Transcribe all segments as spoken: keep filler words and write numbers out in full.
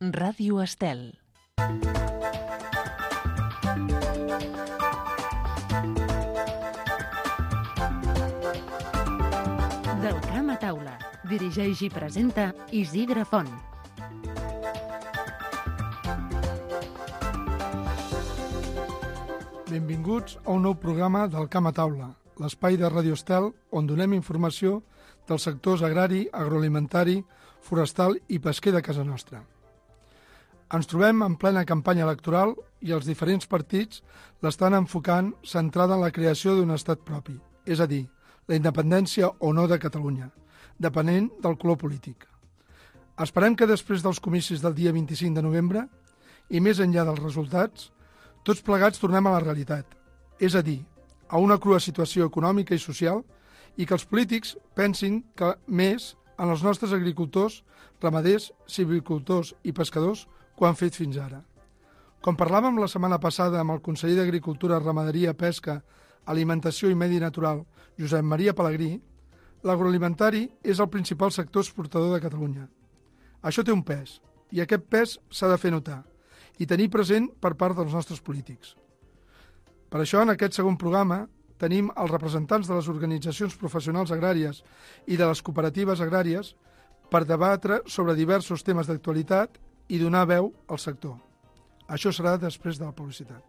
Ràdio Estel. Del camp a taula. Dirigeix i presenta Isidre Font. Benvinguts a un nou programa del Camp a Taula, l'espai de Ràdio Estel on donem informació dels sectors agrari, agroalimentari, forestal i pesquer de casa nostra. Ens trobem en plena campanya electoral i els diferents partits l'estan enfocant centrada en la creació d'un estat propi, és a dir, la independència o no de Catalunya, depenent del color polític. Esperem que després dels comicis del dia vint-i-cinc de novembre i més enllà dels resultats, tots plegats tornem a la realitat, és a dir, a una crua situació econòmica i social i que els polítics pensin que més en els nostres agricultors, ramaders, silvicultors i pescadors que ho han fet fins ara. Com parlàvem la setmana passada amb el conseller d'Agricultura, Ramaderia, Pesca, Alimentació i Medi Natural, Josep Maria Pelegrí, l'agroalimentari és el principal sector exportador de Catalunya. Això té un pes, i aquest pes s'ha de fer notar i tenir present per part dels nostres polítics. Per això, en aquest segon programa, tenim els representants de les organitzacions professionals agràries i de les cooperatives agràries per debatre sobre diversos temes d'actualitat i donar veu al sector. Això serà després de la publicitat.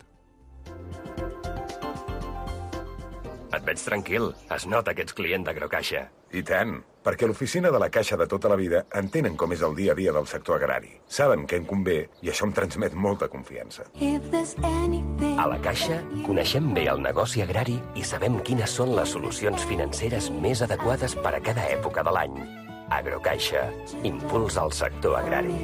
Et veig tranquil. Es nota que ets client d'Agrocaixa. I tant, perquè l'oficina de la Caixa de tota la vida entenen com és el dia a dia del sector agrari. Saben què em convé i això em transmet molta confiança. A la Caixa coneixem bé el negoci agrari i sabem quines són les solucions financeres més adequades per a cada època de l'any. Agrocaixa, impuls al sector agrari.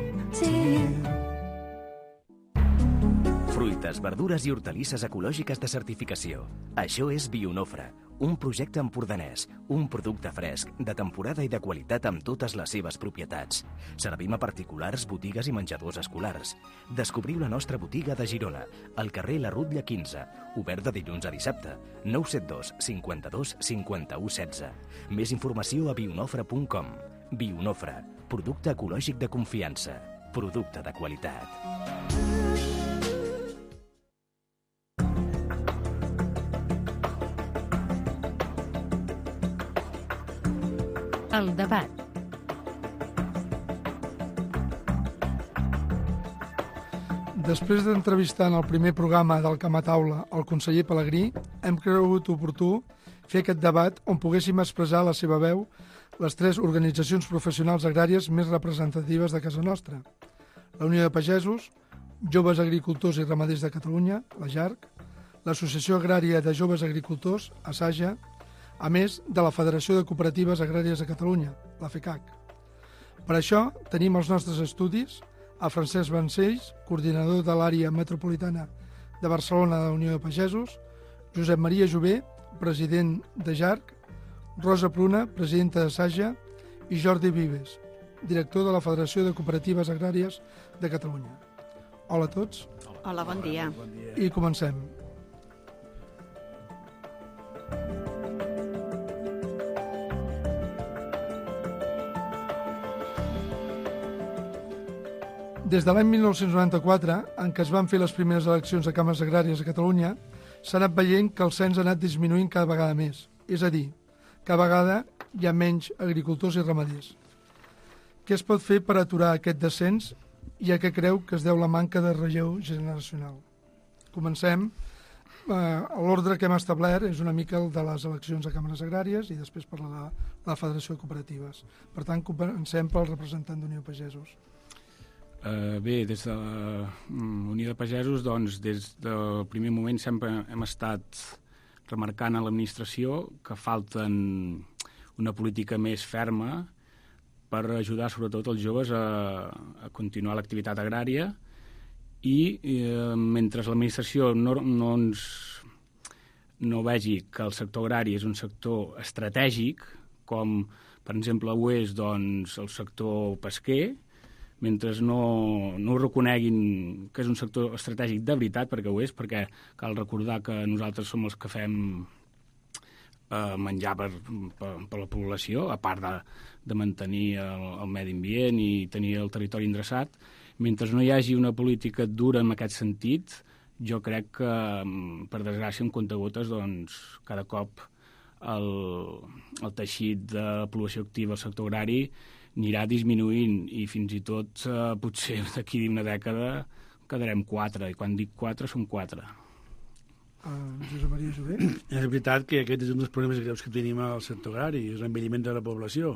Fruites, verdures i hortalisses ecològiques de certificació. Això és Bionofre, un projecte empordanès, un producte fresc, de temporada i de qualitat amb totes les seves propietats. Servim a particulars, botigues i menjadors escolars. Descobriu la nostra botiga de Girona, al carrer La Rutlla quinze, obert de dilluns a dissabte, nou set dos cinquanta-dos cinquanta-u setze. Més informació a bionofre punt com. Bionofre, producte ecològic de confiança, producte de qualitat. El debat. Després d'entrevistar en el primer programa del Camp a Taula el conseller Pelegrí, hem cregut oportú fer aquest debat on poguéssim expressar la seva veu les tres organitzacions professionals agràries més representatives de casa nostra. La Unió de Pagesos, Joves Agricultors i Ramaders de Catalunya, la JARC, l'Associació Agrària de Joves Agricultors, ASAJA, a més de la Federació de Cooperatives Agràries de Catalunya, la FECAC. Per això tenim els nostres estudis a Francesc Vancells, coordinador de l'àrea metropolitana de Barcelona de la Unió de Pagesos, Josep Maria Jové, president de JARC, Rosa Pruna, presidenta de SAJA, i Jordi Vives, director de la Federació de Cooperatives Agràries de Catalunya. Hola a tots. Hola, bon dia. I comencem. Des de l'any mil nou-cents noranta-quatre, en què es van fer les primeres eleccions de cambres agràries a Catalunya, s'ha anat veient que el cens ha anat disminuint cada vegada més. És a dir, cada vegada hi ha menys agricultors i ramaders. Què es pot fer per aturar aquest descens i a què creu que es deu la manca de relleu generacional? Comencem. Eh, L'ordre que hem establert és una mica el de les eleccions de cambres agràries i després parlarà la Federació de Cooperatives. Per tant, comencem pel representant d'Unió de Pagesos. Uh, bé, des de la Unió de Pagesos, doncs, des del primer moment sempre hem estat remarcant a l'administració que falten una política més ferma per ajudar sobretot els joves a, a continuar l'activitat agrària i eh, mentre l'administració no, no, ens, no vegi que el sector agrari és un sector estratègic, com per exemple ho és doncs, el sector pesquer, mentre no, no ho reconeguin que és un sector estratègic de veritat, perquè ho és, perquè cal recordar que nosaltres som els que fem eh, menjar per, per, per la població, a part de, de mantenir el, el medi ambient i tenir el territori endreçat. Mentre no hi hagi una política dura en aquest sentit, jo crec que, per desgràcia, en comptagotes, doncs, cada cop el, el teixit de població activa al sector agrari anirà disminuint i fins i tot eh, potser d'aquí una dècada quedarem quatre, i quan dic quatre són quatre. Uh, Josep Maria Jové? És veritat que aquest és un dels problemes greus que tenim al sector agrari, és l'envelliment de la població.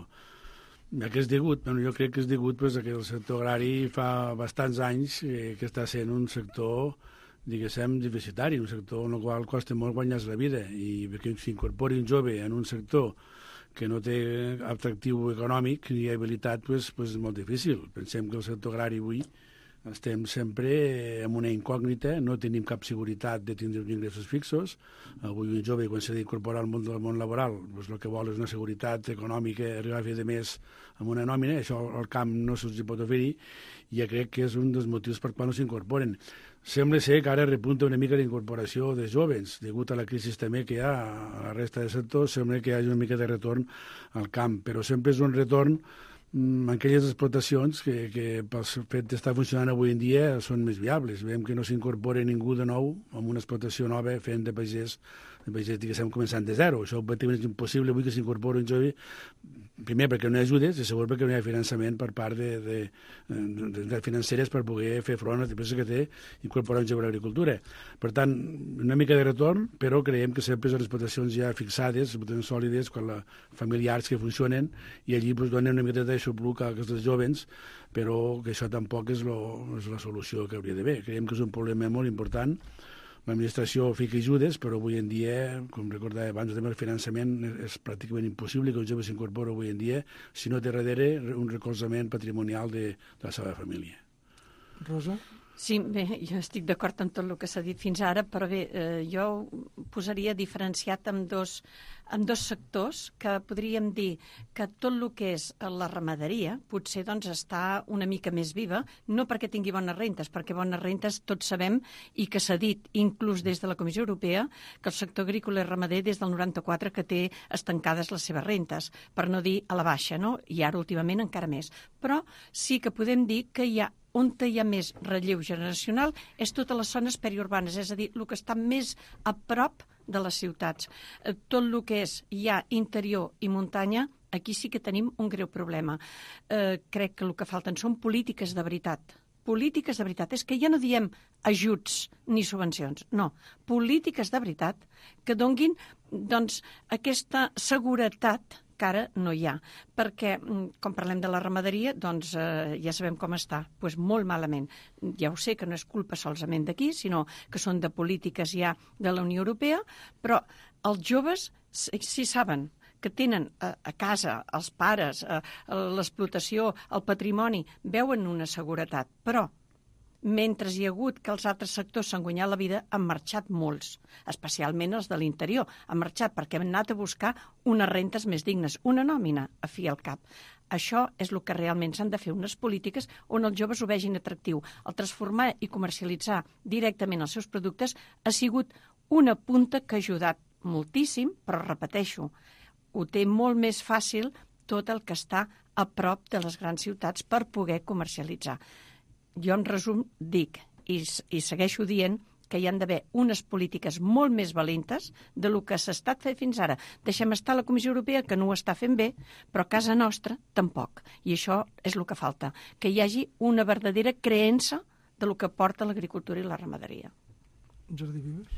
A què és degut? Bueno, jo crec que és degut pues, que el sector agrari fa bastants anys eh, que està sent un sector, diguéssim, deficitari, un sector en el qual costa molt guanyar-se la vida, i que s'incorpori un jove en un sector que no té atractiu econòmic ni habilitat, pues, pues és molt difícil. Pensem que el sector agrari avui estem sempre amb una incògnita, no tenim cap seguretat de tindre uns ingressos fixos. Avui un jove, quan s'ha d'incorporar al món del món laboral, doncs el que vol és una seguretat econòmica, arribar a fer de més amb una nòmina, això al camp no se'ls pot oferir, i ja crec que és un dels motius per quan no s'incorporen. Sembla ser que ara repunta una mica l'incorporació de joves, degut a la crisi també que hi ha a la resta de sectors, sembla que hi hagi una mica de retorn al camp, però sempre és un retorn en aquelles explotacions que, que pel fet d'estar funcionant avui en dia són més viables. Veiem que no s'incorpora ningú de nou en una explotació nova fent de pagès, de pagès, diguéssim, començant de zero. Això és impossible avui que s'incorpori un jove, primer perquè no hi ha ajudes i segon perquè no hi ha finançament per part de, de, de, de financeres per poder fer front a la despeses que té incorporar un jove a l'agricultura. Per tant, una mica de retorn, però creiem que sempre són explotacions ja fixades, explotacions sòlides, quan la, familiars que funcionen, i allí pues, donen una mica de xupluc a aquests jovens, però que això tampoc és, lo, és la solució que hauria d'haver. Creiem que és un problema molt important. L'administració fica ajudes, però avui en dia, com recordava abans, el finançament és pràcticament impossible que un jove s'incorpori avui en dia si no té darrere un recolzament patrimonial de, de la seva família. Rosa? Sí, bé, jo estic d'acord amb tot el que s'ha dit fins ara, però bé, eh, jo posaria diferenciat amb dos, amb dos sectors que podríem dir que tot el que és la ramaderia potser doncs està una mica més viva, no perquè tingui bones rentes, perquè bones rentes tots sabem i que s'ha dit, inclús des de la Comissió Europea, que el sector agrícola i ramader des del noranta-quatre que té estancades les seves rentes, per no dir a la baixa, no? I ara últimament encara més. Però sí que podem dir que hi ha on hi ha més relleu generacional és totes les zones periurbanes, és a dir, el que està més a prop de les ciutats. Tot el que és ja interior i muntanya, aquí sí que tenim un greu problema. Eh, crec que el que falten són polítiques de veritat. Polítiques de veritat. És que ja no diem ajuts ni subvencions, no. Polítiques de veritat que donguin doncs, aquesta seguretat que ara no hi ha, perquè, com parlem de la ramaderia, doncs eh, ja sabem com està, doncs molt malament. Ja ho sé que no és culpa solament d'aquí, sinó que són de polítiques ja de la Unió Europea, però els joves sí saben que tenen a, a casa, els pares, a, a l'explotació, el patrimoni, veuen una seguretat, però mentre hi ha hagut que els altres sectors s'han guanyat la vida, han marxat molts, especialment els de l'interior. Han marxat perquè han anat a buscar unes rentes més dignes, una nòmina a fi al cap. Això és el que realment s'han de fer, unes polítiques on els joves ho vegin atractiu. El transformar i comercialitzar directament els seus productes ha sigut una punta que ha ajudat moltíssim, però repeteixo, ho té molt més fàcil tot el que està a prop de les grans ciutats per poder comercialitzar. Jo, en resum, dic, i, i segueixo dient, que hi han d'haver unes polítiques molt més valentes de lo que s'ha estat fent fins ara. Deixem estar la Comissió Europea, que no ho està fent bé, però a casa nostra tampoc. I això és el que falta, que hi hagi una verdadera creença de lo que porta l'agricultura i la ramaderia. Jordi Vives?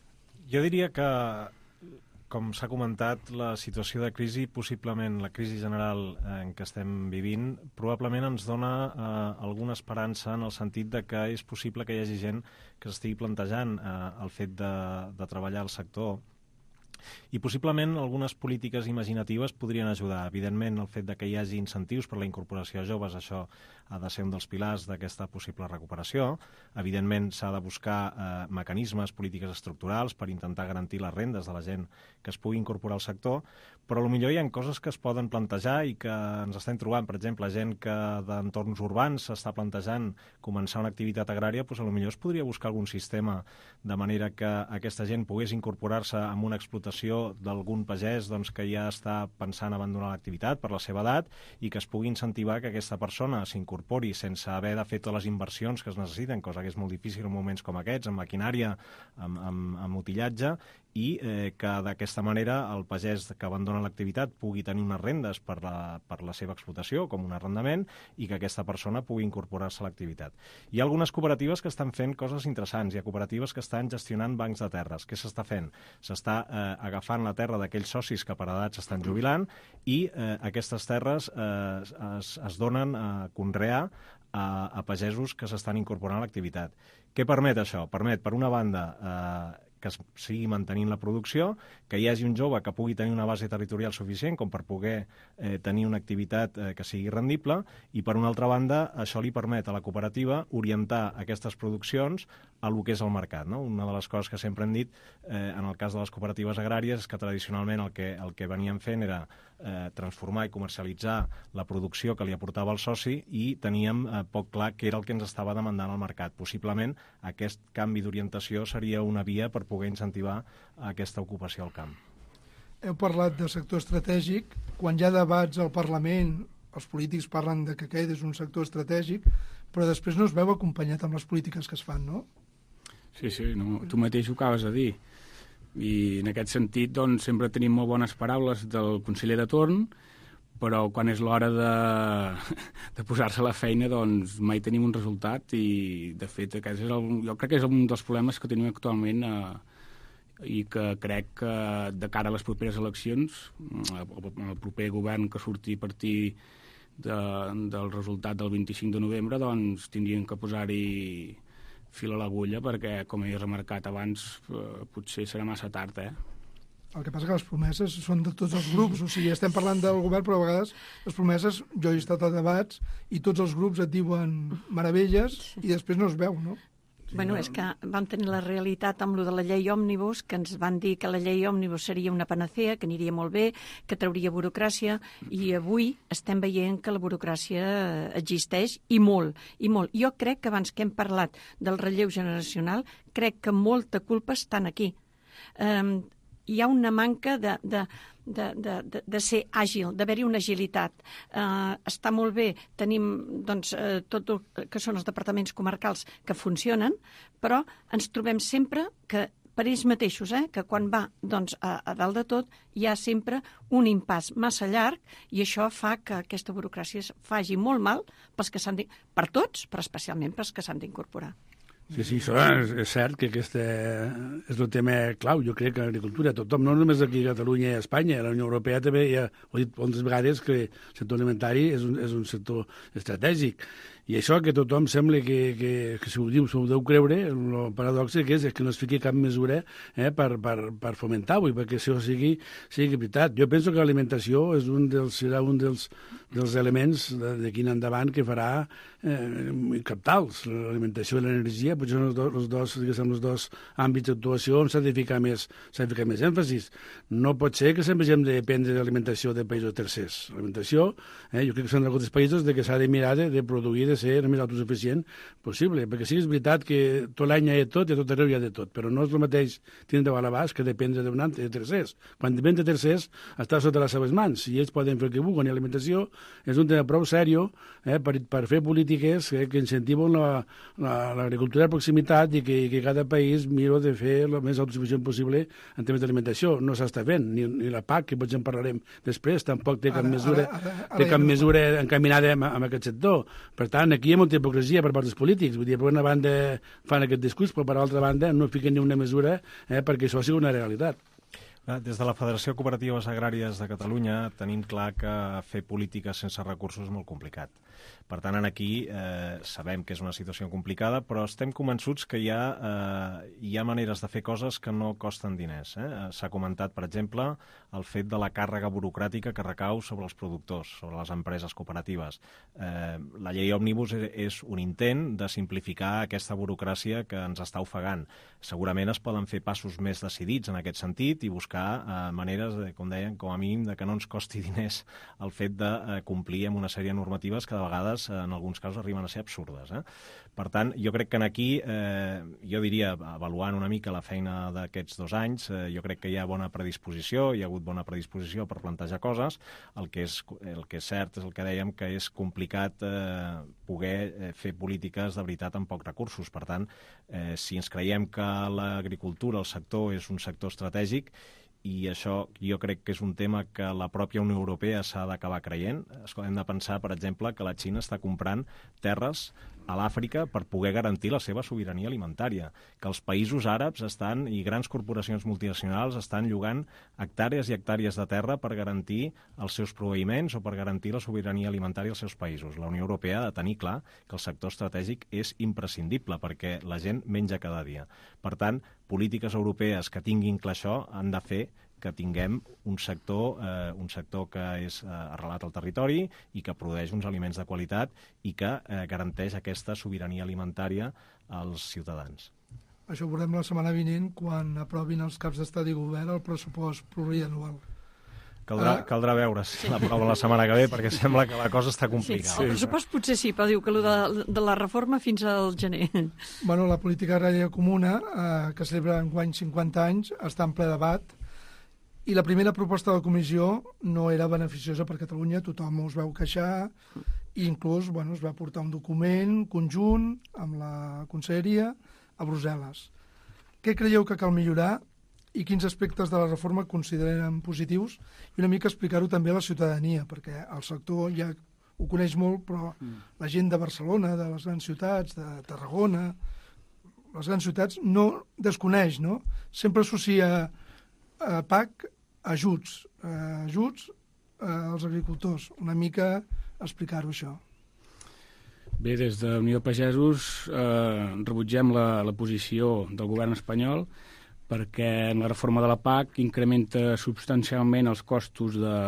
Jo diria que, com s'ha comentat, la situació de crisi, possiblement la crisi general en què estem vivint, probablement ens dona eh, alguna esperança en el sentit de que és possible que hi hagi gent que s'estigui plantejant eh, el fet de, de treballar al sector. I possiblement algunes polítiques imaginatives podrien ajudar. Evidentment, el fet de que hi hagi incentius per la incorporació de joves, això ha de ser un dels pilars d'aquesta possible recuperació. Evidentment, s'ha de buscar eh, mecanismes, polítiques estructurals per intentar garantir les rendes de la gent que es pugui incorporar al sector, però potser hi ha coses que es poden plantejar i que ens estem trobant. Per exemple, gent que d'entorns urbans s'està plantejant començar una activitat agrària, doncs potser es podria buscar algun sistema de manera que aquesta gent pogués incorporar-se en una explotació d'algun pagès doncs, que ja està pensant abandonar l'activitat per la seva edat i que es pugui incentivar que aquesta persona s'incorpori sense haver de fer totes les inversions que es necessiten, cosa que és molt difícil en moments com aquests, amb maquinària, amb, amb, amb utillatge, i eh, que d'aquesta manera el pagès que abandona l'activitat pugui tenir unes rendes per la, per la seva explotació, com un arrendament, i que aquesta persona pugui incorporar-se a l'activitat. Hi ha algunes cooperatives que estan fent coses interessants, hi ha cooperatives que estan gestionant bancs de terres. Què s'està fent? S'està eh, agafant la terra d'aquells socis que per edat s'estan jubilant i eh, aquestes terres eh, es, es donen a conrear a, a pagesos que s'estan incorporant a l'activitat. Què permet això? Permet, per una banda, eh, que es sigui mantenint la producció, que hi hagi un jove que pugui tenir una base territorial suficient com per poder eh, tenir una activitat eh, que sigui rendible, i per una altra banda això li permet a la cooperativa orientar aquestes produccions a lo que és el mercat, no? Una de les coses que sempre hem dit eh, en el cas de les cooperatives agràries és que tradicionalment el que, el que venien fent era eh, transformar i comercialitzar la producció que li aportava el soci i teníem eh, poc clar què era el que ens estava demandant el mercat. Possiblement aquest canvi d'orientació seria una via per poder incentivar aquesta ocupació al camp. Heu parlat de sector estratègic. Quan hi ha debats al Parlament, els polítics parlen de que aquest és un sector estratègic, però després no es veu acompanyat amb les polítiques que es fan, no? Sí, sí, no, tu mateix ho acabes de dir. I en aquest sentit, doncs, sempre tenim molt bones paraules del conseller de torn, però quan és l'hora de, de posar-se a la feina, doncs mai tenim un resultat i, de fet, aquest és el, jo crec que és un dels problemes que tenim actualment eh, i que crec que de cara a les properes eleccions, el, el proper govern que surti a partir de, del resultat del vint-i-cinc de novembre, doncs tindrien que posar-hi fil a l'agulla perquè, com he remarcat abans, eh, potser serà massa tard, eh? El que passa que les promeses són de tots els grups, o sigui, estem parlant del govern, però a vegades les promeses, jo he estat a debats i tots els grups et diuen meravelles i després no es veu, no? Sí, bueno, és que vam tenir la realitat amb lo de la llei òmnibus, que ens van dir que la llei òmnibus seria una panacea, que aniria molt bé, que trauria burocràcia, i avui estem veient que la burocràcia existeix i molt, i molt. Jo crec que abans que hem parlat del relleu generacional, crec que molta culpa està aquí. Um, hi ha una manca de, de, de, de, de ser àgil, d'haver-hi una agilitat. Uh, està molt bé, tenim doncs, uh, tot el que són els departaments comarcals que funcionen, però ens trobem sempre que per ells mateixos, eh, que quan va doncs, a, a dalt de tot hi ha sempre un impàs massa llarg i això fa que aquesta burocràcia faci molt mal pels que s'han de... per tots, però especialment pels que s'han d'incorporar. Sí, sí, això és, és cert que aquest és el tema clau. Jo crec que l'agricultura, tothom, no només aquí a Catalunya i a Espanya, a la Unió Europea també ja ho he dit moltes vegades que el sector alimentari és un, és un sector estratègic. I això que tothom sembla que, que, que si ho diu, s'ho deu creure, el paradox que és, és que no es fiqui cap mesura eh, per, per, per fomentar-ho i perquè això sigui, sigui veritat. Jo penso que l'alimentació és un dels, serà un dels, dels elements d'aquí en endavant que farà eh, captals. L'alimentació i l'energia potser són els dos, els dos, diguéssim, els dos àmbits d'actuació on s'ha de ficar més, s'ha de ficar més èmfasis. No pot ser que sempre hagin de dependre de l'alimentació de països tercers. L'alimentació, eh, jo crec que són d'alguns països de que s'ha de mirar de, de produir, de ser el més autosuficient possible, perquè sí que és veritat que tot l'any hi ha de tot i a tot arreu hi ha de tot, però no és el mateix tindre a l'abast que dependre d'un altre, de tercers. Quan depèn de tercers està sota les seves mans i ells poden fer el que vulguin i l'alimentació és un tema prou sèrio eh, per, per fer polítiques eh, que incentiven l'agricultura de proximitat i que, que cada país mira de fer el més autosuficient possible en temes d'alimentació. No s'està fent, ni, ni la P A C, que potser en parlarem després, tampoc té cap ara, mesura, ara, ara, ara té cap ja mesura no encaminada en, en aquest sector. Per tant, aquí hi ha molta hipocresia per part dels polítics. Vull dir, per una banda fan aquest discurs, però per l'altra banda no fiquen ni una mesura eh, perquè això sigui una realitat. Des de la Federació de Cooperatives Agràries de Catalunya tenim clar que fer polítiques sense recursos és molt complicat. Per tant, aquí eh, sabem que és una situació complicada, però estem convençuts que hi ha, eh, hi ha maneres de fer coses que no costen diners. Eh? S'ha comentat, per exemple, el fet de la càrrega burocràtica que recau sobre els productors, sobre les empreses cooperatives. Eh, la llei Òmnibus és un intent de simplificar aquesta burocràcia que ens està ofegant. Segurament es poden fer passos més decidits en aquest sentit i buscar eh, maneres, de, com deien, com a mínim, de que no ens costi diners el fet de eh, complir amb una sèrie de normatives que de vegades, eh, en alguns casos, arriben a ser absurdes. Eh? Per tant, jo crec que aquí, eh, jo diria, avaluant una mica la feina d'aquests dos anys, eh, jo crec que hi ha bona predisposició, hi ha hagut bona predisposició per plantejar coses. El que és, el que és cert és el que dèiem, que és complicat eh, poder eh, fer polítiques de veritat amb pocs recursos. Per tant, eh, si ens creiem que l'agricultura, el sector, és un sector estratègic, i això jo crec que és un tema que la pròpia Unió Europea s'ha d'acabar creient. Hem de pensar, per exemple, que la Xina està comprant terres a l'Àfrica per poder garantir la seva sobirania alimentària, que els països àrabs estan i grans corporacions multinacionals estan llogant hectàrees i hectàrees de terra per garantir els seus proveïments o per garantir la sobirania alimentària als seus països. La Unió Europea ha de tenir clar que el sector estratègic és imprescindible perquè la gent menja cada dia. Per tant, polítiques europees que tinguin clar això han de fer que tinguem un sector, eh, un sector que és eh, arrelat al territori i que produeix uns aliments de qualitat i que eh, garanteix aquesta sobirania alimentària als ciutadans. Això ho veurem la setmana vinent quan aprovin els caps d'estat i govern el pressupost plurianual. Caldrà, uh, caldrà veure si l'aproven la setmana que ve, perquè sembla que la cosa està complicada. Sí, el pressupost potser sí, però diu que el de, de la reforma fins al gener. Bueno, la política agrària comuna, eh, que celebra enguany cinquanta anys, està en ple debat, i la primera proposta de la comissió no era beneficiosa per Catalunya, tothom us veu queixar, i inclús bueno, es va portar un document conjunt amb la conselleria a Brussel·les. Què creieu que cal millorar i quins aspectes de la reforma consideren positius? I una mica explicar-ho també a la ciutadania, perquè el sector ja ho coneix molt, però la gent de Barcelona, de les grans ciutats, de Tarragona, les grans ciutats, no desconeix, no? Sempre associa a P A C ajuts, eh, ajuts eh, als agricultors. Una mica explicar-ho, això. Bé, des de Unió de Pagesos eh, rebutgem la, la posició del govern espanyol perquè en la reforma de la P A C incrementa substancialment els costos de,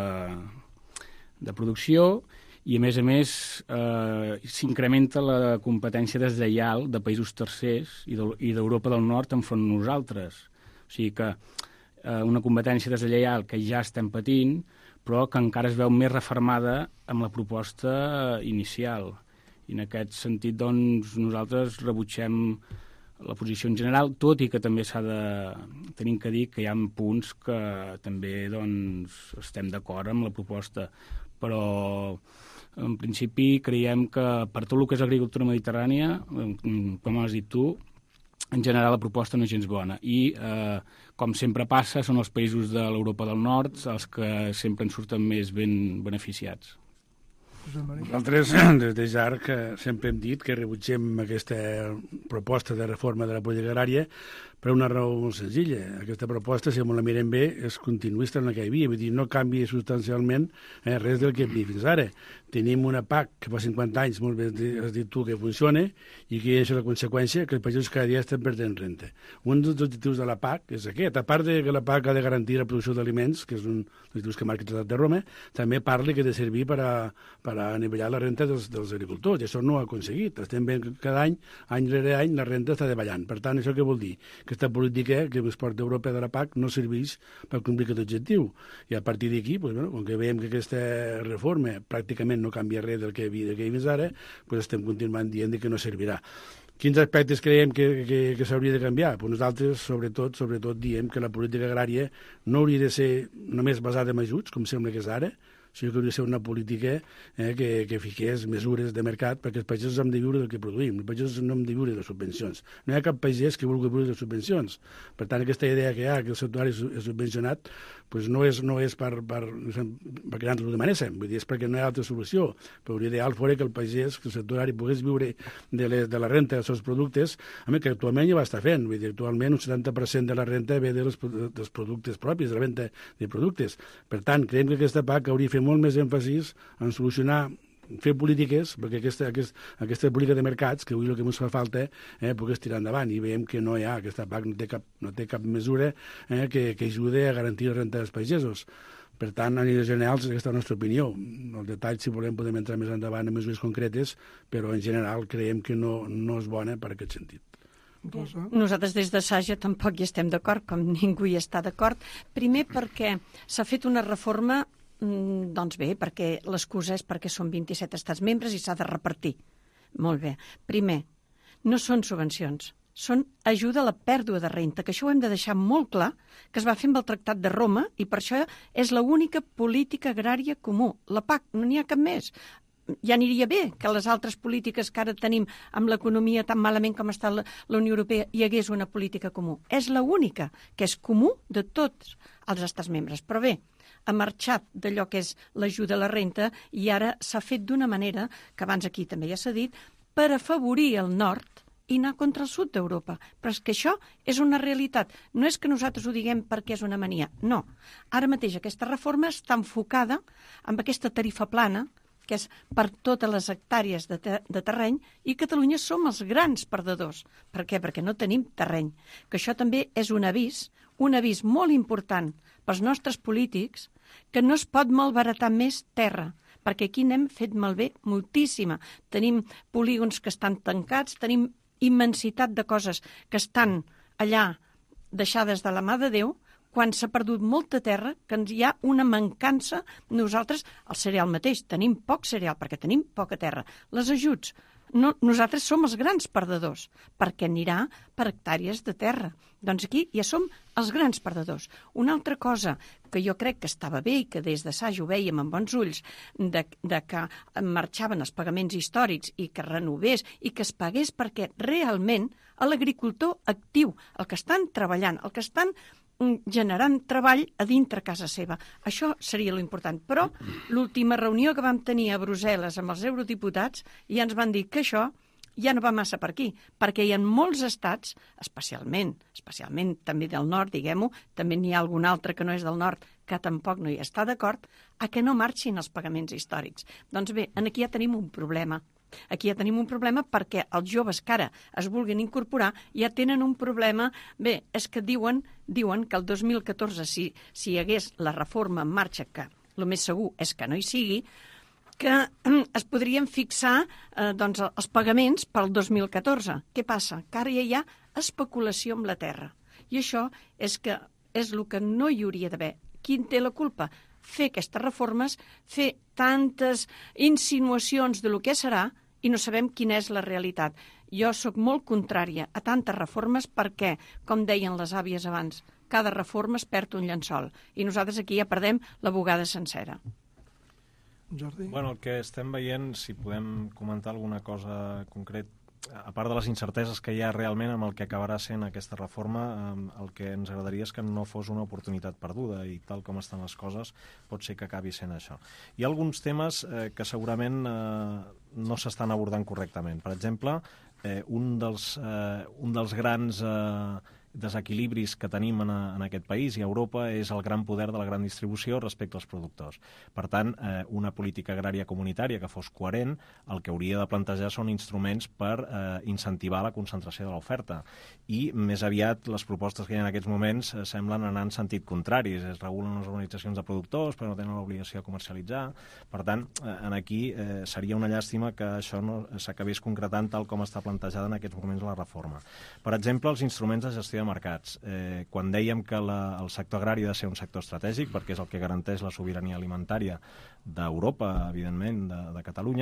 de producció i, a més a més, eh, s'incrementa la competència deslleial de països tercers i d'Europa del Nord enfront de nosaltres. O sigui que una competència deslleial que ja estem patint, però que encara es veu més refermada amb la proposta inicial. I en aquest sentit, doncs, nosaltres rebutgem la posició en general, tot i que també s'ha de... Tenim que dir que hi ha punts que també doncs, estem d'acord amb la proposta, però en principi creiem que per tot el que és agricultura mediterrània, com has dit tu, en general la proposta no és gens bona i, eh, com sempre passa, són els països de l'Europa del Nord els que sempre en surten més ben beneficiats. Nosaltres, des de J A R, que sempre hem dit que rebutgem aquesta proposta de reforma de la política agrària per una raó molt senzilla. Aquesta proposta, si la mirem bé, és continuista en la que hi havia, vull dir, no canvia substancialment eh, res del que hi havia fins ara. Tenim una P A C que fa cinquanta anys, molt bé has dit tu, que funciona i que és la conseqüència que els països cada dia estan perdent renta. Un dels objectius de la P A C és aquest, a part de que la P A C ha de garantir la producció d'aliments, que és un dels objectius que marca el Tractat de Roma, també parla que ha de servir per a, per a anivellar la renta dels, dels agricultors, i això no ho ha aconseguit. Estem veient que cada any, any rere any, la renta està davallant. Per tant, això què vol dir? Aquesta política que es porta Europa de la P A C no serveix per complir aquest objectiu. I a partir d'aquí, pues, bueno, com que veiem que aquesta reforma pràcticament no canvia res del que hi havia, del que hi havia fins ara, pues estem continuant dient que no servirà. Quins aspectes creiem que, que, que s'hauria de canviar? Pues nosaltres, sobretot, sobretot, diem que la política agrària no hauria de ser només basada en ajuts, com sembla que és ara, sinó que hauria de ser una política eh, que, que fiqués mesures de mercat, perquè els pagesos hem de viure del que produïm, els pagesos no hem de viure de subvencions. No hi ha cap pagès que vulgui viure de subvencions. Per tant, aquesta idea que hi ha, que el sector agrari és subvencionat, pues no és, no és per, per, perquè nosaltres ho demanéssim, vull dir, és perquè no hi ha altra solució. Però l'ideal fora que el pagès, que el sector agrari pogués viure de, les, de la renta dels seus productes, a més que actualment ja va estar fent, vull dir, actualment un setanta per cent de la renta ve de les, dels productes propis, de la venda de productes. Per tant, creiem que aquesta P A C hauria de fer molt més èmfasis en solucionar, fer polítiques, perquè aquesta, aquest, aquesta política de mercats, que avui el que ens fa falta, eh, pogués tirar endavant, i veiem que no hi ha, aquesta P A C no té cap, no té cap mesura eh, que, que ajude a garantir la renta dels pagesos. Per tant, a nivell general, aquesta és la nostra opinió. El detall, si volem, podem entrar més endavant en mesures concretes, però en general creiem que no, no és bona per aquest sentit. Rosa? Nosaltres des de Saja tampoc hi estem d'acord, com ningú hi està d'acord. Primer perquè s'ha fet una reforma, doncs bé, perquè l'excusa és perquè són vint-i-set estats membres i s'ha de repartir. Molt bé. Primer, no són subvencions, són ajuda a la pèrdua de renta, que això ho hem de deixar molt clar, que es va fer amb el Tractat de Roma i per això és l'única política agrària comú. La P A C, no n'hi ha cap més. Ja aniria bé que les altres polítiques que ara tenim amb l'economia tan malament com està la, la Unió Europea hi hagués una política comú. És l'única que és comú de tots els estats membres. Però bé, ha marxat d'allò que és l'ajuda a la renta i ara s'ha fet d'una manera, que abans aquí també ja s'ha dit, per afavorir el nord i anar contra el sud d'Europa. Però és que això és una realitat. No és que nosaltres ho diguem perquè és una mania. No. Ara mateix aquesta reforma està enfocada amb aquesta tarifa plana, que és per totes les hectàrees de, ter de terreny, i Catalunya som els grans perdedors. Per què? Perquè no tenim terreny. Que això també és un avís, un avís molt important pels nostres polítics, que no es pot malbaratar més terra, perquè aquí n'hem fet malbé moltíssima. Tenim polígons que estan tancats, tenim immensitat de coses que estan allà deixades de la mà de Déu, quan s'ha perdut molta terra, que hi ha una mancança. Nosaltres, el cereal mateix, tenim poc cereal, perquè tenim poca terra. Les ajuts, no, nosaltres som els grans perdedors, perquè anirà per hectàrees de terra. Doncs aquí ja som els grans perdedors. Una altra cosa que jo crec que estava bé i que des de Saja ho vèiem amb bons ulls, de, de que marxaven els pagaments històrics i que renovés i que es pagués perquè realment l'agricultor actiu, el que estan treballant, el que estan generant treball a dintre casa seva. Això seria l'important. Però l'última reunió que vam tenir a Brussel·les amb els eurodiputats ja ens van dir que això ja no va massa per aquí, perquè hi ha molts estats, especialment, especialment també del nord, diguem-ho, també n'hi ha algun altre que no és del nord, que tampoc no hi està d'acord, a que no marxin els pagaments històrics. Doncs bé, aquí ja tenim un problema. Aquí ja tenim un problema perquè els joves que ara es vulguin incorporar ja tenen un problema. Bé, és que diuen, diuen que el dos mil catorze, si, si hi hagués la reforma en marxa, que el més segur és que no hi sigui, que es podrien fixar eh, doncs, els pagaments pel dos mil catorze. Què passa? Que ara ja hi ha especulació amb la terra. I això és, que és el que no hi hauria d'haver. Qui en té la culpa? Fer aquestes reformes, fer tantes insinuacions de lo que serà i no sabem quina és la realitat. Jo sóc molt contrària a tantes reformes perquè, com deien les àvies abans, cada reforma es perd un llençol i nosaltres aquí ja perdem la bugada sencera. Jordi? Bueno, el que estem veient, si podem comentar alguna cosa concret, a part de les incerteses que hi ha realment amb el que acabarà sent aquesta reforma, el que ens agradaria és que no fos una oportunitat perduda i tal com estan les coses pot ser que acabi sent això. Hi ha alguns temes eh, que segurament eh, no s'estan abordant correctament. Per exemple, eh, un, dels, eh, un dels grans eh, desequilibris que tenim en, a, en aquest país i a Europa és el gran poder de la gran distribució respecte als productors. Per tant, eh, una política agrària comunitària que fos coherent, el que hauria de plantejar són instruments per eh, incentivar la concentració de l'oferta. I més aviat les propostes que hi ha en aquests moments eh, semblen anar en sentit contrari. Es regulen les organitzacions de productors però no tenen l'obligació de comercialitzar. Per tant, eh, en aquí eh, seria una llàstima que això no s'acabés concretant tal com està plantejada en aquests moments la reforma. Per exemple, els instruments de gestió de mercats. Eh, quan dèiem que la, el sector agrari ha de ser un sector estratègic, perquè és el que garanteix la sobirania alimentària d'Europa, evidentment, de, de Catalunya,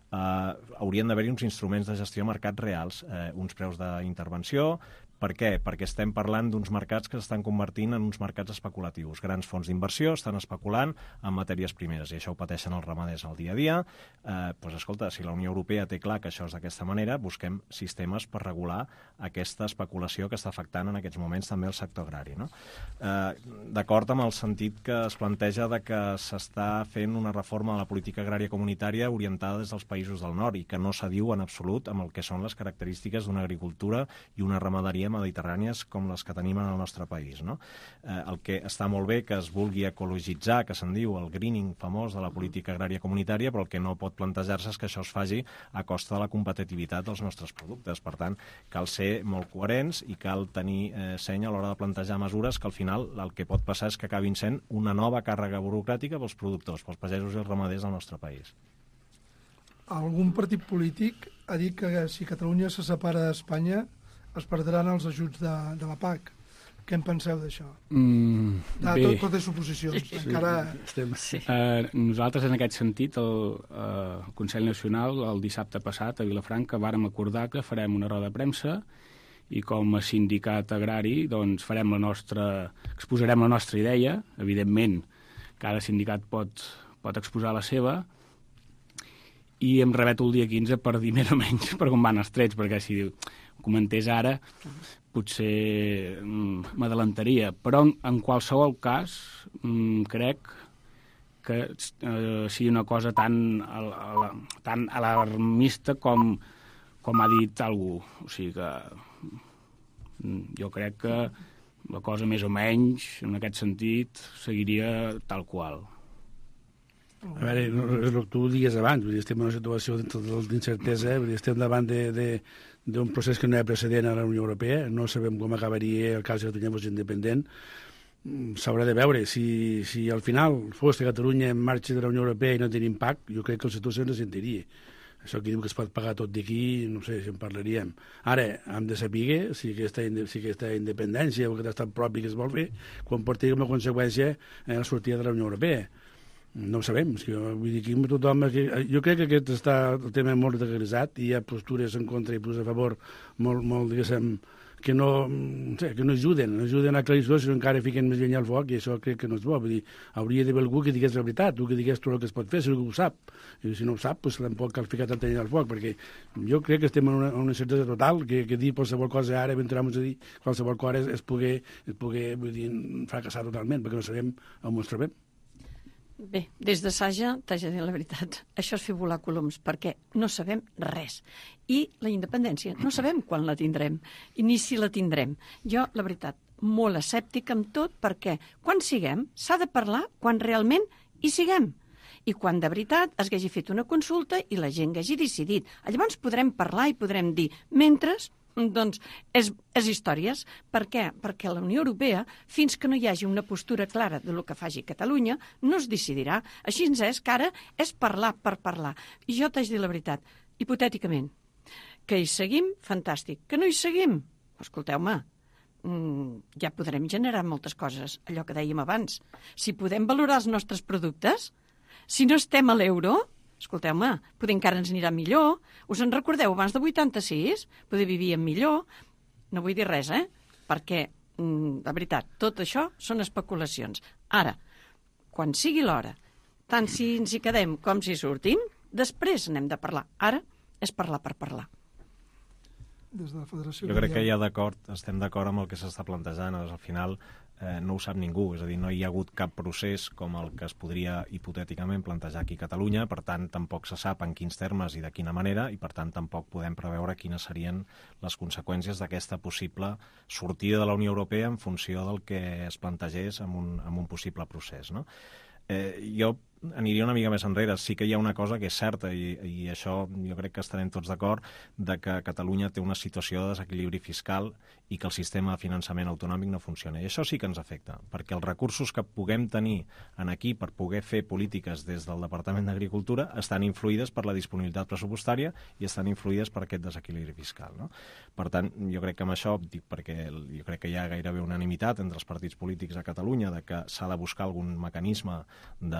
eh, haurien d'haver-hi uns instruments de gestió de mercats reals, eh, uns preus d'intervenció. Per què? Perquè estem parlant d'uns mercats que s'estan convertint en uns mercats especulatius. Grans fons d'inversió estan especulant en matèries primeres i això ho pateixen els ramaders al dia a dia. Eh, doncs, escolta, si la Unió Europea té clar que això és d'aquesta manera, busquem sistemes per regular aquesta especulació que està afectant en aquests moments també el sector agrari. No? Eh, D'acord amb el sentit que es planteja de que s'està fent una reforma de la política agrària comunitària orientada des dels països del nord i que no s'adiu en absolut amb el que són les característiques d'una agricultura i una ramaderia mediterrànies com les que tenim en el nostre país. No? Eh, el que està molt bé que es vulgui ecologitzar, que se'n diu el greening famós de la política agrària comunitària, però el que no pot plantejar-se és que això es faci a costa de la competitivitat dels nostres productes. Per tant, cal ser molt coherents i cal tenir eh, seny a l'hora de plantejar mesures que al final el que pot passar és que acabin sent una nova càrrega burocràtica pels productors, pels pagesos i els ramaders del nostre país. Algun partit polític ha dit que si Catalunya se separa d'Espanya es perdran els ajuts de, de la P A C. Què en penseu d'això? Mm, ah, bé. tot, tot és suposicions. Sí, encara... Estem... Sí. Eh, nosaltres, en aquest sentit, el, eh, el Consell Nacional, el dissabte passat, a Vilafranca, vàrem acordar que farem una roda de premsa i com a sindicat agrari doncs, farem la nostra, exposarem la nostra idea. Evidentment, cada sindicat pot, pot exposar la seva, i em rebeto el dia quinze per dir més o menys per com van els trets, perquè si comentés ara potser mm, m'adelantaria, però en, en qualsevol cas mm, crec que eh, sigui una cosa tan, al, al, tan alarmista com, com ha dit algú. O sigui que mm, jo crec que la cosa més o menys, en aquest sentit, seguiria tal qual. A veure, no, és el que tu digues abans, vull dir, estem en una situació d'incertesa, vull dir, estem davant d'un procés que no hi ha precedent a la Unió Europea, no sabem com acabaria el cas de Catalunya fos independent. S'haurà de veure, si, si al final fos que Catalunya en marxa de la Unió Europea i no tenim P A C, jo crec que la situació no sentiria. Això que diu que es pot pagar tot d'aquí, no sé si en parlaríem. Ara, hem de saber si aquesta, si aquesta independència o aquest estat propi que es vol fer comporta com a conseqüència la sortida de la Unió Europea. No ho sabem, és que jo, vull dir, aquí tothom, jo crec que aquest està el tema molt degressat i hi ha postures en contra i postures a favor molt, molt diguéssim, que no, no sé, que no ajuden, no ajuden a aclarir això, sinó encara fiquen més llenya al foc i això crec que no és bo. Vull dir, hauria d'haver algú que digués la veritat, tu que digués tot el que es pot fer, si algú ho sap. I si no ho sap, doncs tampoc cal ficar tanta llenya al foc, perquè jo crec que estem en una, en una certesa total, que, que dir qualsevol cosa ara, entrarem a dir qualsevol cosa és, és poder, és poder vull dir, fracassar totalment, perquè no sabem on ens trobem. Bé, des de Saja, t'haig de dir la veritat, això és fer volar coloms, perquè no sabem res. I la independència, no sabem quan la tindrem, i ni si la tindrem. Jo, la veritat, molt escèptic amb tot, perquè quan siguem, s'ha de parlar quan realment hi siguem. I quan de veritat es hagi fet una consulta i la gent hagi decidit. Llavors podrem parlar i podrem dir, mentre... Doncs és, és històries. Per què? Perquè la Unió Europea, fins que no hi hagi una postura clara de lo que faci Catalunya, no es decidirà. Així és que ara és parlar per parlar. I jo t'haig de dir la veritat, hipotèticament, que hi seguim, fantàstic. Que no hi seguim? Escolteu-me, mm, ja podrem generar moltes coses, allò que dèiem abans. Si podem valorar els nostres productes, si no estem a l'euro... Escolteu-me, poder encara ens anirà millor. Us en recordeu abans de vuitanta-sis? Poder vivíem millor. No vull dir res, eh? Perquè, de veritat, tot això són especulacions. Ara, quan sigui l'hora, tant si ens hi quedem com si sortim, després n'hem de parlar. Ara és parlar per parlar. Des de la Federació... Jo crec que ja d'acord, estem d'acord amb el que s'està plantejant. Al final eh, no ho sap ningú, és a dir, no hi ha hagut cap procés com el que es podria hipotèticament plantejar aquí a Catalunya, per tant tampoc se sap en quins termes i de quina manera, i per tant tampoc podem preveure quines serien les conseqüències d'aquesta possible sortida de la Unió Europea en funció del que es plantegés en un, en un possible procés, no? Eh, jo aniria una mica més enrere. Sí que hi ha una cosa que és certa i, i això jo crec que estarem tots d'acord, de que Catalunya té una situació de desequilibri fiscal i que el sistema de finançament autonòmic no funciona. I això sí que ens afecta, perquè els recursos que puguem tenir en aquí per poder fer polítiques des del Departament d'Agricultura estan influïdes per la disponibilitat pressupostària i estan influïdes per aquest desequilibri fiscal, no? Per tant, jo crec que amb això, dic perquè jo crec que hi ha gairebé unanimitat entre els partits polítics a Catalunya de que s'ha de buscar algun mecanisme de, de resolució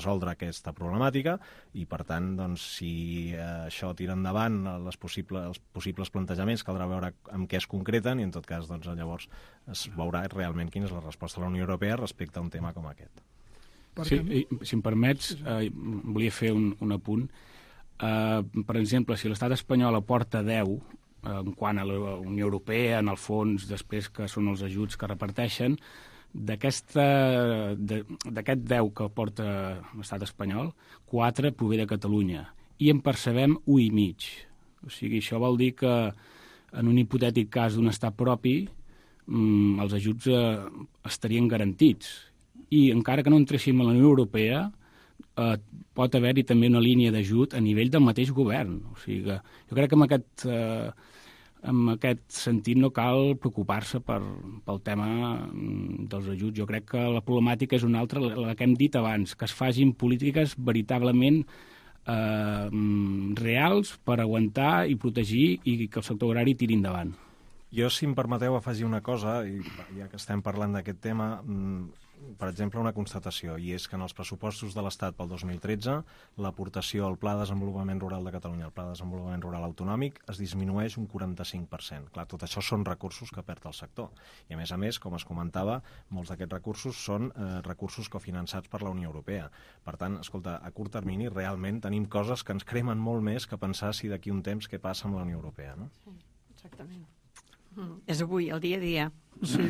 resoldre aquesta problemàtica i, per tant, doncs, si eh, això tira endavant les possibles, els possibles plantejaments, caldrà veure amb què es concreten i, en tot cas, doncs, llavors es veurà realment quina és la resposta de la Unió Europea respecte a un tema com aquest. Sí, si em permets, eh, volia fer un, un apunt. Eh, per exemple, si l'estat espanyol aporta deu, eh, en quant a la Unió Europea, en el fons, després que són els ajuts que reparteixen, d'aquest deu que aporta l'estat espanyol, quatre prové de Catalunya, i en percebem un i mig. O sigui, això vol dir que en un hipotètic cas d'un estat propi, mm, els ajuts eh, estarien garantits. I encara que no entréssim a la Unió Europea, eh, pot haver-hi també una línia d'ajut a nivell del mateix govern. O sigui que jo crec que en aquest, eh, en aquest sentit no cal preocupar-se per, pel tema dels ajuts. Jo crec que la problemàtica és una altra, la que hem dit abans, que es facin polítiques veritablement eh, reals per aguantar i protegir i que el sector agrari tiri endavant. Jo, si em permeteu, afegir una cosa, i ja que estem parlant d'aquest tema, per exemple, una constatació, i és que en els pressupostos de l'Estat pel dos mil tretze l'aportació al Pla de Desenvolupament Rural de Catalunya, al Pla de Desenvolupament Rural Autonòmic, es disminueix un quaranta-cinc per cent. Clar, tot això són recursos que perd el sector. I, a més a més, com es comentava, molts d'aquests recursos són eh, recursos cofinançats per la Unió Europea. Per tant, escolta, a curt termini, realment tenim coses que ens cremen molt més que pensar si d'aquí un temps què passa amb la Unió Europea, no? Sí, exactament. Mm. És avui, el dia a dia. Sí.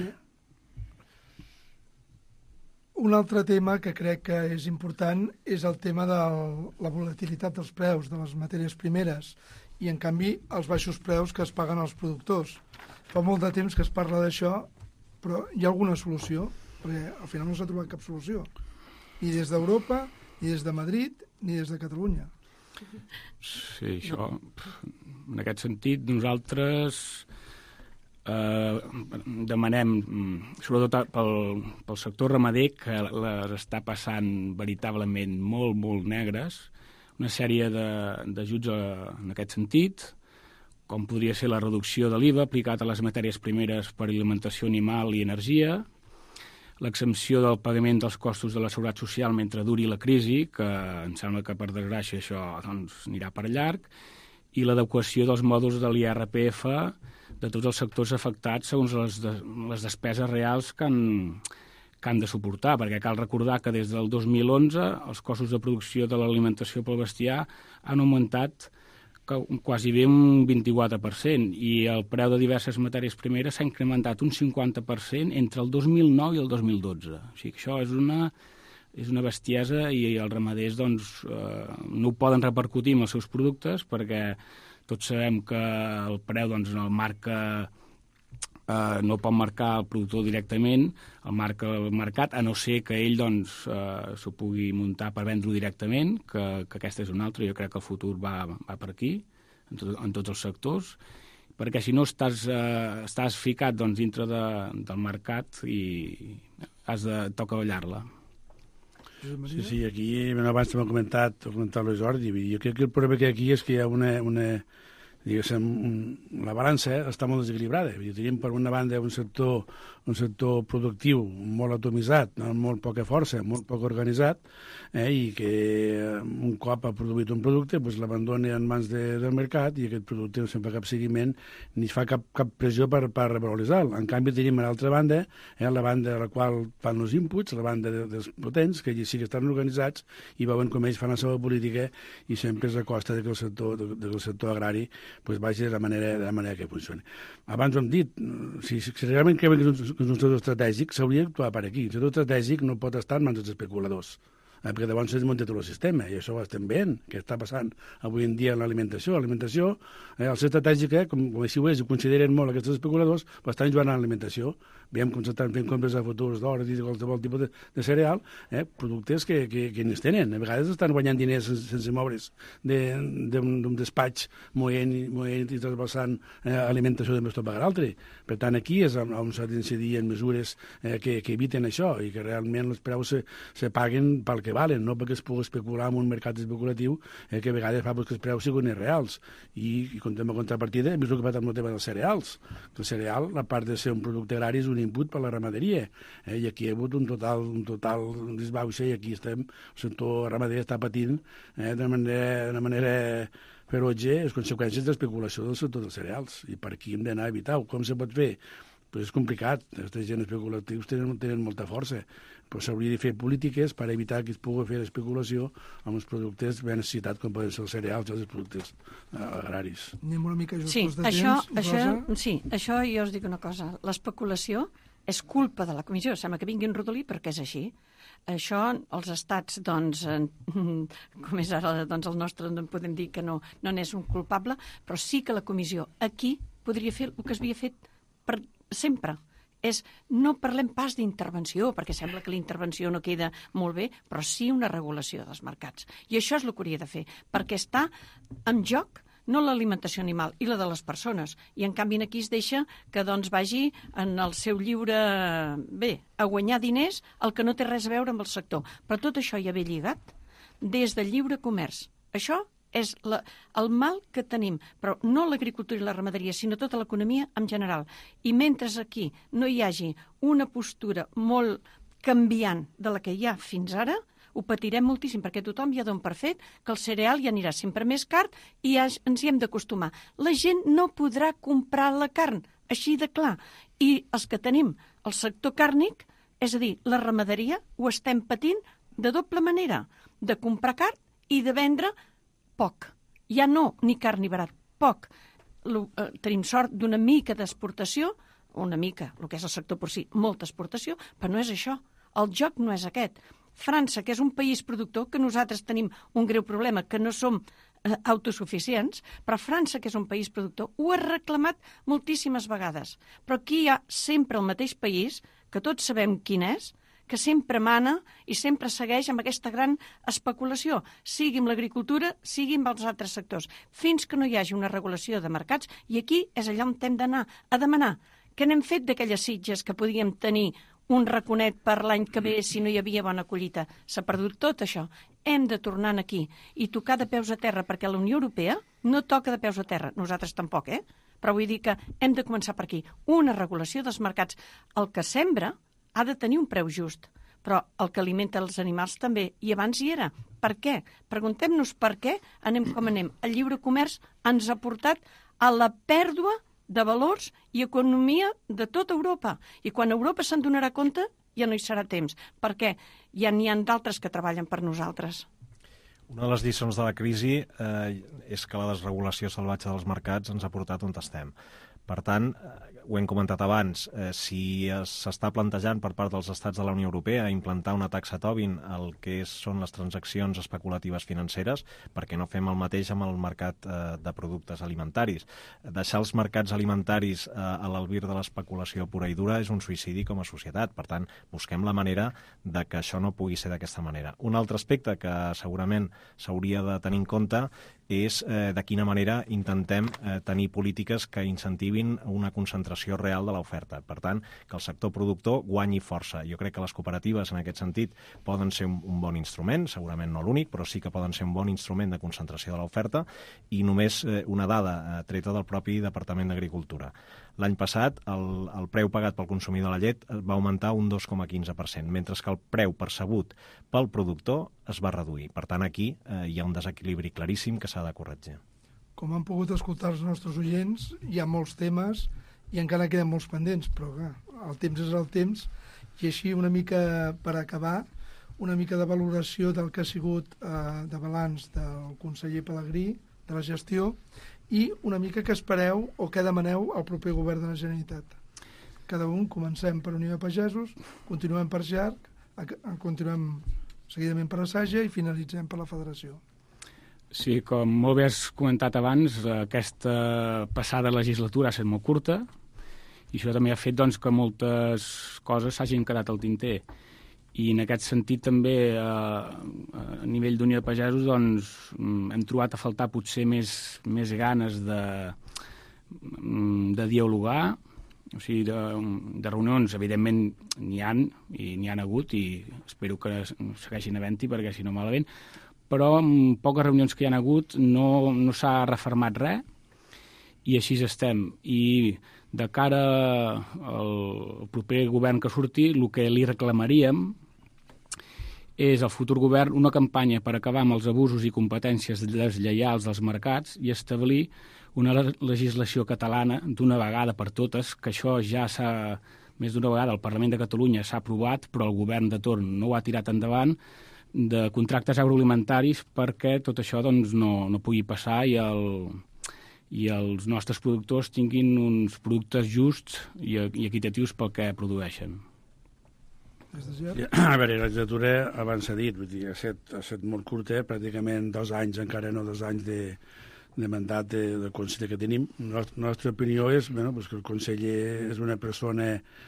Un altre tema que crec que és important és el tema de la volatilitat dels preus de les matèries primeres i, en canvi, els baixos preus que es paguen als productors. Fa molt de temps que es parla d'això, però hi ha alguna solució? Perquè al final no s'ha trobat cap solució. Ni des d'Europa, ni des de Madrid, ni des de Catalunya. Sí, això... En aquest sentit, nosaltres... Eh, demanem, sobretot pel, pel sector ramader, que les està passant veritablement molt, molt negres, una sèrie d'ajuts en aquest sentit, com podria ser la reducció de l'I V A aplicat a les matèries primeres per alimentació animal i energia, l'exempció del pagament dels costos de la seguretat social mentre duri la crisi, que em sembla que per desgràcia això doncs, anirà per llarg, i l'adequació dels mòduls de l'I R P F de tots els sectors afectats segons les, de, les despeses reals que han, que han de suportar, perquè cal recordar que des del dos mil onze els costos de producció de l'alimentació pel bestiar han augmentat quasi bé un vint-i-quatre per cent i el preu de diverses matèries primeres s'ha incrementat un cinquanta per cent entre el dos mil nou i el dos mil dotze. O sigui, això és una, és una bestiesa i els ramaders doncs, eh, no ho poden repercutir en els seus productes perquè tots sabem que el preu doncs, el marca, eh, no pot marcar el productor directament, el marca el mercat, a no ser que ell doncs, eh, s'ho pugui muntar per vendre-ho directament, que, que aquesta és una altra. Jo crec que el futur va, va per aquí, en, tot, en tots els sectors, perquè si no estàs, eh, estàs ficat doncs, dintre de, del mercat i has de, toca ballar-la. Sí, sí, aquí abans m'ha comentat, ha comentat el Jordi, jo crec que el problema que aquí és que hi ha una, una diguéssim, la balança està molt desequilibrada. Tenim per una banda un sector, un sector productiu molt atomitzat, amb molt poca força, molt poc organitzat, eh, i que un cop ha produït un producte doncs l'abandona en mans de, del mercat i aquest producte no se'n fa cap seguiment ni fa cap, cap pressió per, per revaloritzar-lo. En canvi tenim a l'altra banda, eh, la banda a la qual fan els inputs, la banda de, dels potents, que sí que estan organitzats i veuen com ells fan la seva política i sempre és a costa de que el sector, de, de que el sector agrari pues vagi de la manera, de la manera que funcioni. Abans ho hem dit, si, si realment creuen que és un, que és un sector estratègic, s'hauria d'actuar per aquí. El sector estratègic no pot estar en mans dels especuladors, eh, perquè llavors es munta tot el sistema, i això ho estem veient, que està passant avui en dia en l'alimentació. L'alimentació, eh, el ser estratègic, eh, com, com així ho és, ho consideren molt aquests especuladors, però estan jugant a l'alimentació. Veiem com s'estan fent compres a futurs d'or i de qualsevol tipus de, de cereal, eh, productes que, que, que ni es tenen. A vegades estan guanyant diners sense, sense moure's d'un de, de, despatx moent, moent i trasbalsant eh, alimentació de més tot pagar l'altre. Per tant, aquí és on, on s'ha d'incidir en mesures eh, que, que eviten això i que realment els preus se, se paguen pel que que valen, no perquè es pugui especular en un mercat especulatiu eh, que a vegades fa que els preus siguin irreals. I, i com tema contrapartida, hem vist el que ha passat amb el tema dels cereals. Que el cereal, a part de ser un producte agrari, és un input per a la ramaderia. Eh, I aquí hi ha hagut un total, un total disbauxa i aquí estem, el sector ramader està patint eh, d'una manera, d'una manera ferotge les conseqüències de l'especulació del sector dels cereals. I per aquí hem d'anar a evitar-ho. Com se pot fer? Pues és complicat. Aquests gent especulatius tenen, tenen molta força, però s'hauria de fer polítiques per evitar que es pugui fer l'especulació amb els productes ben necessitats, com poden ser els cereals i els productes uh, agraris. Anem una mica justos sí, de això, temps, això, Rosa. Sí, això jo us dic una cosa. L'especulació és culpa de la comissió. Sembla que vingui en rodolí perquè és així. Això, els estats, doncs, eh, com és ara doncs, el nostre, no podem dir que no no n'és un culpable, però sí que la comissió aquí podria fer el que s'havia fet per sempre. És, no parlem pas d'intervenció, perquè sembla que la intervenció no queda molt bé, però sí una regulació dels mercats. I això és el que hauria de fer, perquè està en joc no l'alimentació animal i la de les persones. I en canvi aquí es deixa que doncs vagi en el seu lliure... bé, a guanyar diners el que no té res a veure amb el sector. Però tot això ja ve lligat des del lliure comerç. Això és la, el mal que tenim, però no l'agricultura i la ramaderia, sinó tota l'economia en general. I mentre aquí no hi hagi una postura molt canviant de la que hi ha fins ara, ho patirem moltíssim, perquè tothom ja dona per fet que el cereal ja anirà sempre més car i ja ens hi hem d'acostumar. La gent no podrà comprar la carn, així de clar. I els que tenim el sector càrnic, és a dir, la ramaderia, ho estem patint de doble manera, de comprar carn i de vendre poc. Ja no ni carn ni barat, poc. Lo, eh, tenim sort d'una mica d'exportació, una mica, el que és el sector porcí, molta exportació, però no és això. El joc no és aquest. França, que és un país productor, que nosaltres tenim un greu problema, que no som eh, autosuficients, però França, que és un país productor, ho ha reclamat moltíssimes vegades. Però aquí hi ha sempre el mateix país, que tots sabem quin és, que sempre mana i sempre segueix amb aquesta gran especulació, sigui amb l'agricultura, sigui amb els altres sectors, fins que no hi hagi una regulació de mercats, i aquí és allà on hem d'anar a demanar. Què n'hem fet d'aquelles sitges que podíem tenir un raconet per l'any que ve si no hi havia bona collita? S'ha perdut tot això. Hem de tornar aquí i tocar de peus a terra, perquè la Unió Europea no toca de peus a terra, nosaltres tampoc, eh? Però vull dir que hem de començar per aquí. Una regulació dels mercats. El que sembra ha de tenir un preu just, però el que alimenta els animals també, i abans hi era. Per què? Preguntem-nos per què anem com anem. El lliure comerç ens ha portat a la pèrdua de valors i economia de tota Europa. I quan Europa se'n donarà compte, ja no hi serà temps, perquè ja n'hi ha d'altres que treballen per nosaltres. Una de les lliçons de la crisi eh, és que la desregulació salvatge dels mercats ens ha portat on estem. Per tant, ho hem comentat abans, eh, si s'està plantejant per part dels estats de la Unió Europea implantar una taxa Tobin al que són les transaccions especulatives financeres, perquè no fem el mateix amb el mercat eh, de productes alimentaris. Deixar els mercats alimentaris eh, a l'albir de l'especulació pura i dura és un suïcidi com a societat. Per tant, busquem la manera de que això no pugui ser d'aquesta manera. Un altre aspecte que segurament s'hauria de tenir en compte és eh, de quina manera intentem eh, tenir polítiques que incentivin una concentració real de l'oferta. Per tant, que el sector productor guanyi força. Jo crec que les cooperatives, en aquest sentit, poden ser un, un bon instrument, segurament no l'únic, però sí que poden ser un bon instrument de concentració de l'oferta, i només eh, una dada eh, treta del propi Departament d'Agricultura. L'any passat, el, el preu pagat pel consumidor de la llet va augmentar un dos coma quinze per cent, mentre que el preu percebut pel productor es va reduir. Per tant, aquí eh, hi ha un desequilibri claríssim que s'ha de corregir. Com han pogut escoltar els nostres oients, hi ha molts temes i encara queden molts pendents, però clar, el temps és el temps, i així una mica per acabar, una mica de valoració del que ha sigut eh, de balanç del conseller Pelegrí, de la gestió, i una mica que espereu o que demaneu al proper govern de la Generalitat. Cada un, comencem per Unió de Pagesos, continuem per G A R C, continuem seguidament per la Saja i finalitzem per la Federació. Sí, com molt bé has comentat abans, aquesta passada legislatura ha estat molt curta i això també ha fet doncs, que moltes coses s'hagin quedat al tinter. I en aquest sentit també eh, a nivell d'Unió de Pagesos doncs, hem trobat a faltar potser més, més ganes de, de dialogar, O sigui, de, de reunions, evidentment, n'hi han, i n'hi han hagut, i espero que segueixin havent-hi, perquè si no malament, però en poques reunions que hi ha hagut no, no s'ha refermat res, i així estem. I de cara al proper govern que surti, el que li reclamaríem és al futur govern una campanya per acabar amb els abusos i competències deslleials dels mercats i establir una legislació catalana d'una vegada per totes, que això ja s'ha, més d'una vegada, el Parlament de Catalunya s'ha aprovat, però el govern de torn no ho ha tirat endavant, de contractes agroalimentaris perquè tot això doncs, no, no pugui passar i, el, i els nostres productors tinguin uns productes justs i, i equitatius pel que produeixen. A veure, la legislatura abans s'ha dit, vull dir, ha estat, ha estat molt curta, pràcticament dos anys, encara no dos anys de, de mandat de, del conseller que tenim. La nostra opinió és bueno, pues que el conseller és una persona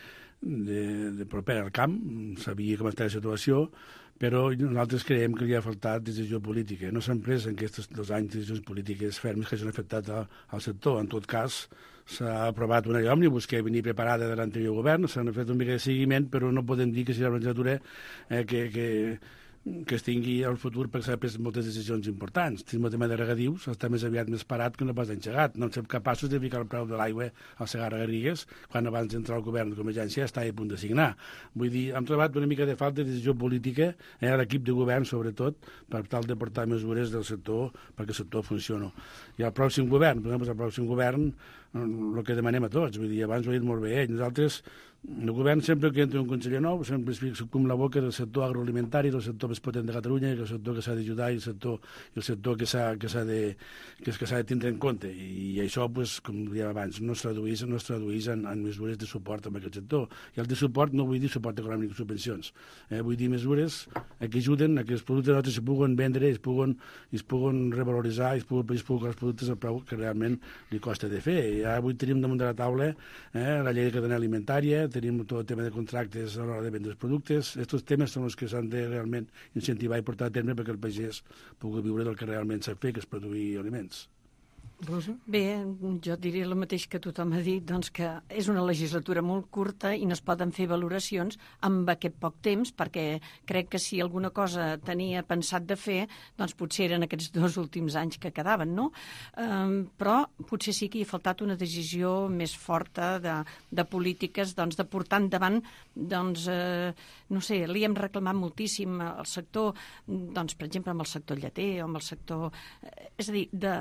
de, de propera al camp, sabia com està la situació, però nosaltres creiem que li ha faltat decisió política. No s'han pres en aquests dos anys decisions polítiques fermes que hagin afectat al, al sector. En tot cas, s'ha aprovat una llei òmnibus que venia preparada de l'anterior govern, s'han fet un mica de seguiment, però no podem dir que serà una legislatura eh, que, que, que es tingui al futur perquè s'ha pres moltes decisions importants. El tema de regadius està més aviat més parat que no pas engegat. No som capaços de ficar el preu de l'aigua al Segarra Garrigues quan abans d'entrar al govern de Convergència estava a punt de signar. Vull dir, hem trobat una mica de falta de decisió política eh, a l'equip de govern, sobretot, per tal de portar mesures del sector perquè el sector funcioni. I el pròxim govern, per exemple, el pròxim govern, el que demanem a tots, vull dir, abans ho ha dit molt bé ell, nosaltres, el govern sempre que entra un conseller nou, sempre es fixa com la boca del sector agroalimentari, del sector més potent de Catalunya, el sector que s'ha d'ajudar i el sector, el sector que s'ha que s'ha de, que, que s'ha de tindre en compte. I, i això, pues, com dèiem abans, no es tradueix, no es tradueix en, en mesures de suport amb aquest sector. I el de suport no vull dir suport econòmic i subvencions, eh? Vull dir mesures eh, que ajuden a que els productes nostres es puguen vendre, es puguen, es puguen revaloritzar, es puguen, es puguen els productes al preu que realment li costa de fer. I avui tenim damunt de la taula eh, la llei de cadena alimentària, tenim tot el tema de contractes a l'hora de vendre els productes. Aquests temes són els que s'han de realment incentivar i portar a terme perquè el pagès pugui viure del que realment sap fer, que és produir aliments. Rosa? Bé, jo diria el mateix que tothom ha dit, doncs que és una legislatura molt curta i no es poden fer valoracions amb aquest poc temps, perquè crec que si alguna cosa tenia pensat de fer, doncs potser eren aquests dos últims anys que quedaven, no? Um, però potser sí que hi ha faltat una decisió més forta de, de polítiques, doncs de portar endavant, doncs, eh, no sé, li hem reclamat moltíssim al sector, doncs, per exemple, amb el sector lleter o amb el sector... Eh, és a dir, de...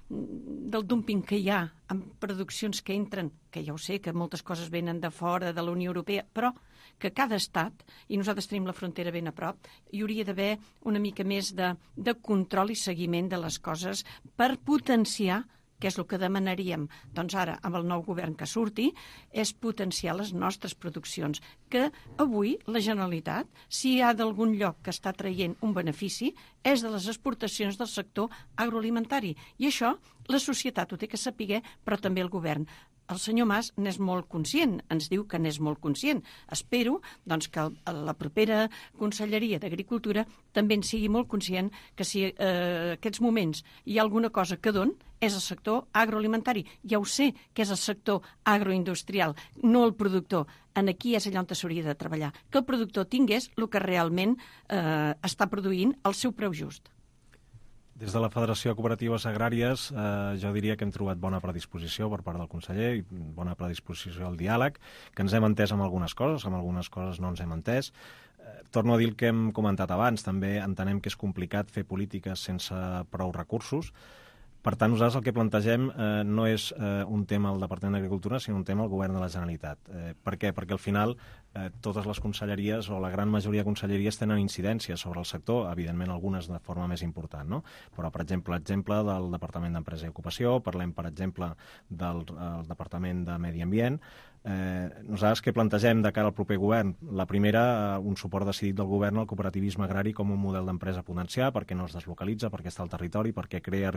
del dumping que hi ha en produccions que entren, que ja ho sé, que moltes coses venen de fora de la Unió Europea, però que cada estat, i nosaltres tenim la frontera ben a prop, hi hauria d'haver una mica més de, de control i seguiment de les coses per potenciar, que és el que demanaríem, doncs ara, amb el nou govern que surti, és potenciar les nostres produccions, que avui la Generalitat, si hi ha d'algun lloc que està traient un benefici, és de les exportacions del sector agroalimentari. I això la societat ho té que saber, però també el govern. El senyor Mas n'és molt conscient, ens diu que n'és molt conscient. Espero doncs, que la propera Conselleria d'Agricultura també en sigui molt conscient que si eh, aquests moments hi ha alguna cosa que don, és el sector agroalimentari. Ja ho sé que és el sector agroindustrial, no el productor. En aquí és allà on s'hauria de treballar. Que el productor tingués el que realment eh, està produint al seu preu just. Des de la Federació de Cooperatives Agràries eh, jo diria que hem trobat bona predisposició per part del conseller i bona predisposició al diàleg, que ens hem entès amb algunes coses, amb algunes coses no ens hem entès. Eh, torno a dir el que hem comentat abans, també entenem que és complicat fer polítiques sense prou recursos. Per tant, nosaltres el que plantegem eh, no és eh, un tema al Departament d'Agricultura, sinó un tema al Govern de la Generalitat. Eh, per què? Perquè al final eh, totes les conselleries o la gran majoria de conselleries tenen incidència sobre el sector, evidentment algunes de forma més important, no? Però, per exemple, l'exemple del Departament d'Empresa i Ocupació, parlem, per exemple, del el Departament de Medi Ambient. Eh, nosaltres què plantegem de cara al proper govern? La primera, un suport decidit del govern al cooperativisme agrari com un model d'empresa a potenciar, perquè no es deslocalitza, perquè està al territori, perquè crea riquesa en el seu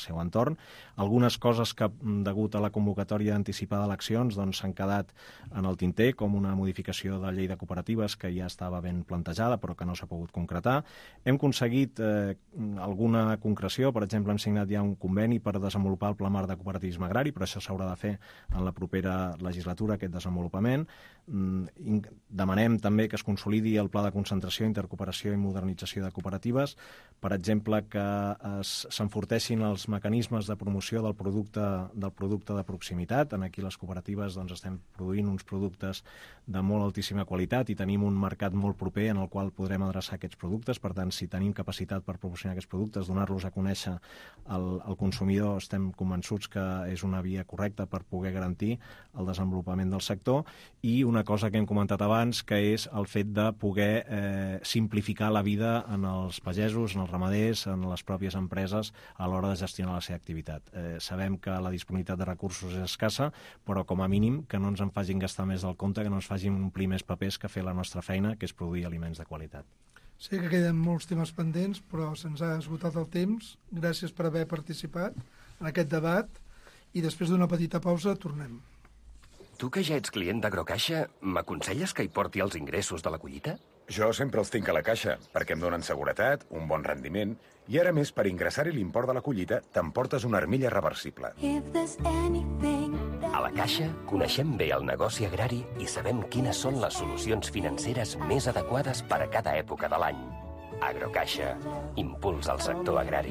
seu entorn. Algunes coses que, degut a la convocatòria anticipada d'eleccions, doncs, s'han quedat en el tinter, com una modificació de la llei de cooperatives que ja estava ben plantejada però que no s'ha pogut concretar. Hem aconseguit eh, alguna concreció, per exemple, hem signat ja un conveni per desenvolupar el Pla Marc de Cooperativisme Agrari, però això s'haurà de fer en la propera legislatura, aquest desenvolupament. Demanem també que es consolidi el Pla de Concentració, Intercooperació i Modernització de Cooperatives, per exemple, que s'enforteixin els mecanismes de promoció del producte, del producte de proximitat. En aquí les cooperatives doncs, estem produint uns productes de molt altíssima qualitat i tenim un mercat molt proper en el qual podrem adreçar aquests productes. Per tant, si tenim capacitat per proporcionar aquests productes, donar-los a conèixer al, al consumidor, estem convençuts que és una via correcta per poder garantir el desenvolupament del sector. I una cosa que hem comentat abans, que és el fet de poder eh, simplificar la vida en els pagesos, en els ramaders, en les pròpies empreses a l'hora de gestionar la seva activitat. Eh, sabem que la disponibilitat de recursos és escassa, però com a mínim que no ens en facin gastar més del compte, que no ens facin omplir més papers que fer la nostra feina, que és produir aliments de qualitat. Sé que queden molts temes pendents, però se'ns ha esgotat el temps. Gràcies per haver participat en aquest debat i després d'una petita pausa tornem. Tu que ja ets client d'Agrocaixa, m'aconselles que hi porti els ingressos de la collita? Jo sempre els tinc a la caixa, perquè em donen seguretat, un bon rendiment, i ara més, per ingressar-hi l'import de la collita, t'emportes una armilla reversible. A la Caixa coneixem bé el negoci agrari i sabem quines són les solucions financeres més adequades per a cada època de l'any. Agrocaixa, impuls al sector agrari.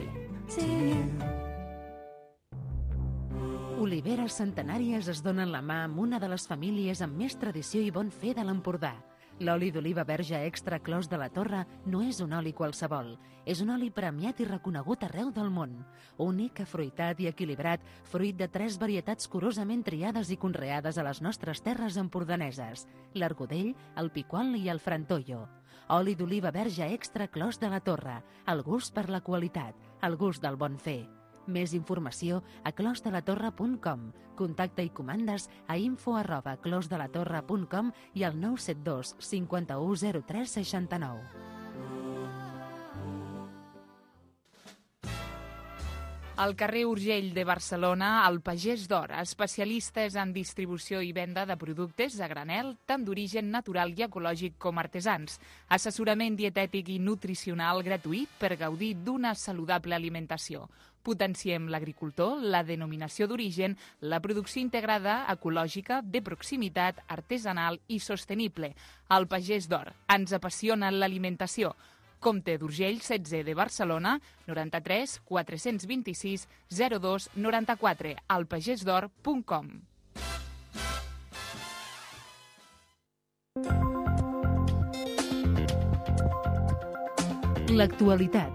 Oliveres Centenàries es donen la mà amb una de les famílies amb més tradició i bon fer de l'Empordà. L'oli d'oliva verge extra Clos de la Torre no és un oli qualsevol. És un oli premiat i reconegut arreu del món. Únic, afruitat i equilibrat, fruit de tres varietats curosament triades i conreades a les nostres terres empordaneses: l'Argodell, el Piquol i el Frantollo. Oli d'oliva verge extra Clos de la Torre. El gust per la qualitat, el gust del bon fer. Més informació a clos de la torre punt com. Contacte i comandes a info arroba clos de la torre punt com i al nou set dos cinquanta-u zero tres seixanta-nou. Al carrer Urgell de Barcelona, el Pagès d'Or, especialistes en distribució i venda de productes a granel, tant d'origen natural i ecològic com artesans. Assessorament dietètic i nutricional gratuït per gaudir d'una saludable alimentació. Potenciem l'agricultor, la denominació d'origen, la producció integrada, ecològica, de proximitat, artesanal i sostenible. El Pagès d'Or. Ens apassiona l'alimentació. Comte d'Urgell setze de Barcelona, noranta-tres quatre-cents vint-i-sis zero dos noranta-quatre, alpagesdor punt com. L'actualitat.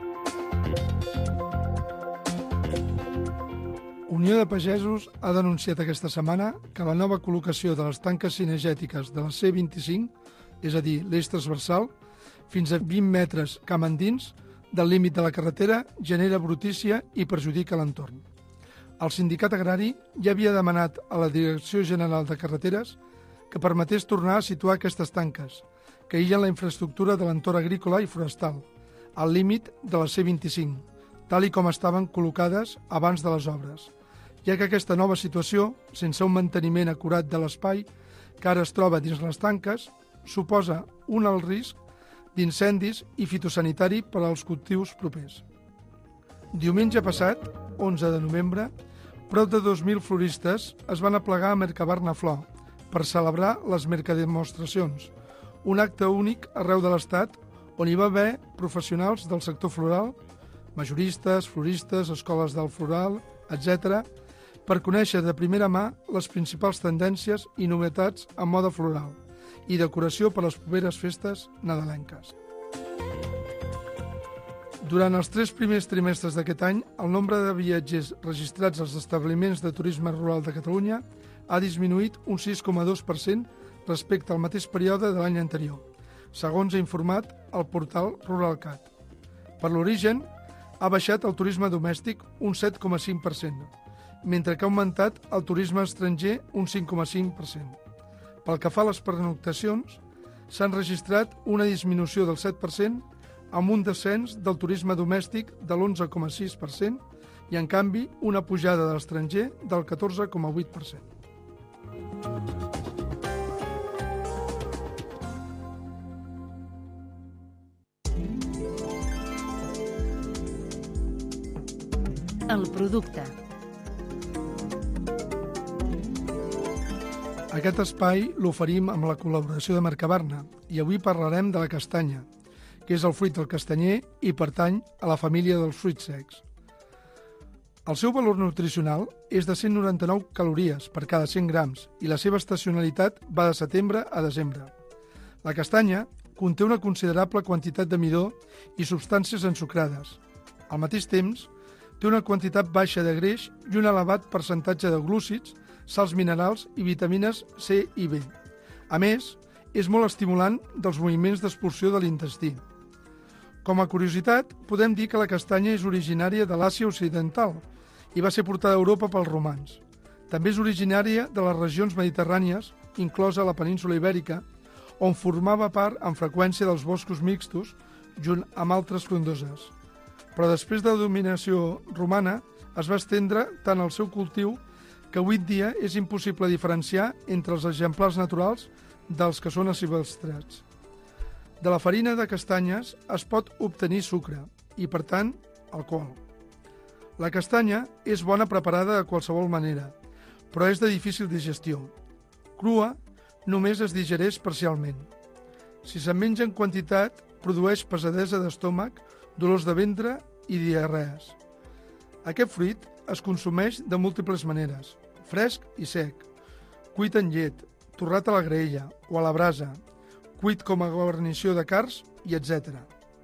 Unió de Pagesos ha denunciat aquesta setmana que la nova col·locació de les tanques cinegètiques de la C vint-i-cinc, és a dir, l'eix transversal, fins a vint metres camp endins del límit de la carretera, genera brutícia i perjudica l'entorn. El sindicat agrari ja havia demanat a la Direcció General de Carreteres que permetés tornar a situar aquestes tanques, que aïllen la infraestructura de l'entorn agrícola i forestal, al límit de la C vint-i-cinc, tal i com estaven col·locades abans de les obres, ja que aquesta nova situació, sense un manteniment acurat de l'espai que ara es troba dins les tanques, suposa un alt risc d'incendis i fitosanitari per als cultius propers. Diumenge passat, onze de novembre, prop de dos mil floristes es van aplegar a Mercabarna-Flor per celebrar les mercademostracions, un acte únic arreu de l'Estat on hi va haver professionals del sector floral, majoristes, floristes, escoles del floral, etcètera, per conèixer de primera mà les principals tendències i novetats en moda floral i decoració per a les properes festes nadalenques. Durant els tres primers trimestres d'aquest any, el nombre de viatgers registrats als establiments de turisme rural de Catalunya ha disminuït un sis coma dos per cent respecte al mateix període de l'any anterior, segons ha informat el portal RuralCat. Per l'origen, ha baixat el turisme domèstic un set coma cinc per cent, mentre que ha augmentat el turisme estranger un cinc coma cinc per cent. Pel que fa a les pernoctacions, s'han registrat una disminució del set per cent amb un descens del turisme domèstic de l'onze coma sis per cent i, en canvi, una pujada de l'estranger del catorze coma vuit per cent. El producte. Aquest espai l'oferim amb la col·laboració de Mercabarna i avui parlarem de la castanya, que és el fruit del castanyer i pertany a la família dels fruits secs. El seu valor nutricional és de cent noranta-nou calories per cada cent grams i la seva estacionalitat va de setembre a desembre. La castanya conté una considerable quantitat de midó i substàncies ensucrades. Al mateix temps, té una quantitat baixa de greix i un elevat percentatge de glúcids, sals minerals i vitamines C i B. A més, és molt estimulant dels moviments d'expulsió de l'intestí. Com a curiositat, podem dir que la castanya és originària de l'Àsia Occidental i va ser portada a Europa pels romans. També és originària de les regions mediterrànies, inclosa la península Ibèrica, on formava part amb freqüència dels boscos mixtos, junt amb altres frondoses. Però després de la dominació romana es va estendre tant el seu cultiu que avui dia és impossible diferenciar entre els exemplars naturals dels que són silvestrats. De la farina de castanyes es pot obtenir sucre i, per tant, alcohol. La castanya és bona preparada de qualsevol manera, però és de difícil digestió. Crua només es digereix parcialment. Si se'n menja en quantitat, produeix pesadesa d'estómac, dolors de ventre i diarrees. Aquest fruit es consumeix de múltiples maneres, fresc i sec, cuit en llet, torrat a la graella o a la brasa, cuit com a guarnició de carns i etcètera.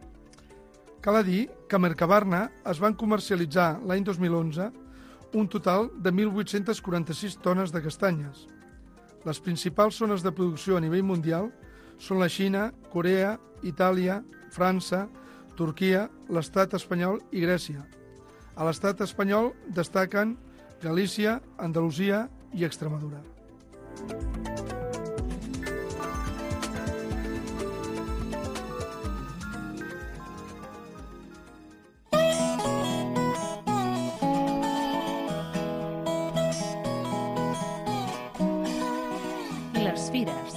Cal dir que a Mercabarna es van comercialitzar l'any dos mil onze un total de mil vuit-cents quaranta-sis tones de castanyes. Les principals zones de producció a nivell mundial són la Xina, Corea, Itàlia, França, Turquia, l'estat espanyol i Grècia. A l'estat espanyol destaquen Galícia, Andalusia i Extremadura. Les fires.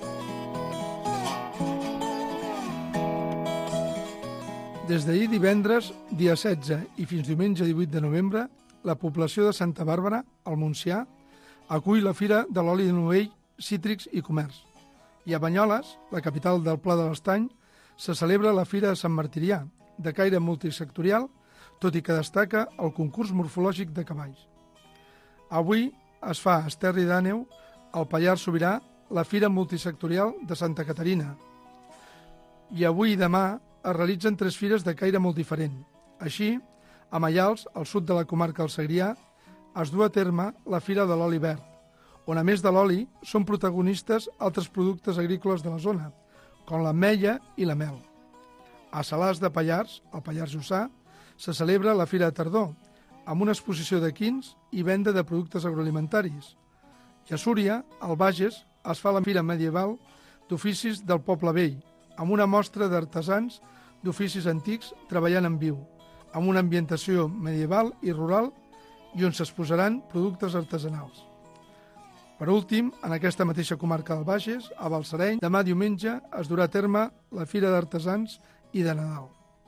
Des d'ahir divendres, dia setze, i fins diumenge divuit de novembre, la població de Santa Bàrbara, al Montsià, acull la Fira de l'Oli de Novell, Cítrics i Comerç. I a Banyoles, la capital del Pla de l'Estany, se celebra la Fira de Sant Martirià, de caire multisectorial, tot i que destaca el concurs morfològic de cavalls. Avui es fa a Esterri d'Àneu, al Pallars Sobirà, la Fira multisectorial de Santa Caterina. I avui i demà es realitzen tres fires de caire molt diferent. Així, a Maials, al sud de la comarca del Segrià, es du a terme la Fira de l'Oli Verd, on a més de l'oli són protagonistes altres productes agrícoles de la zona, com l'ametlla i la mel. A Salàs de Pallars, al Pallars Jussà, se celebra la Fira de Tardor, amb una exposició d'equins i venda de productes agroalimentaris. I a Súria, al Bages, es fa la Fira Medieval d'Oficis del Poble Vell, amb una mostra d'artesans d'oficis antics treballant en viu, amb una ambientació medieval i rural i on s'exposaran productes artesanals. Per últim, en aquesta mateixa comarca del Bages, a Balsareny, demà diumenge es durà a terme la Fira d'Artesans i de Nadal.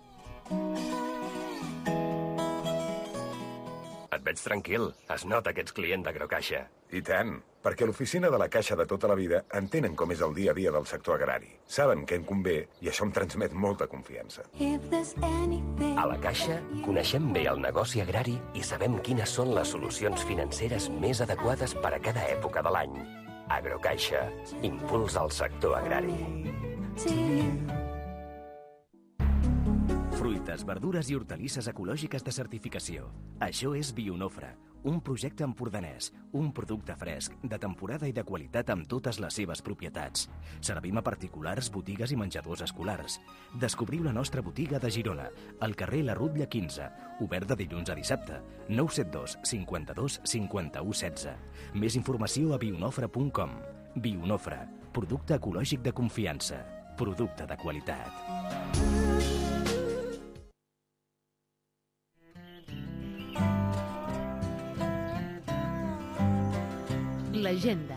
Et veig tranquil. Es nota que ets client d'Agrocaixa. I tant, perquè l'oficina de la Caixa de tota la vida entenen com és el dia a dia del sector agrari. Saben què en convé i això em transmet molta confiança. A la Caixa coneixem bé el negoci agrari i sabem quines són les solucions financeres més adequades per a cada època de l'any. Agrocaixa, impuls al sector agrari. Fruites, verdures i hortalisses ecològiques de certificació. Això és Bionofre, un projecte empordanès, un producte fresc, de temporada i de qualitat amb totes les seves propietats. Servim a particulars, botigues i menjadors escolars. Descobriu la nostra botiga de Girona, al carrer La Rutlla quinze, obert de dilluns a dissabte, nou set dos, cinquanta-dos, cinquanta-u, setze. Més informació a bionofre punt com. Bionofre, producte ecològic de confiança, producte de qualitat. Agenda.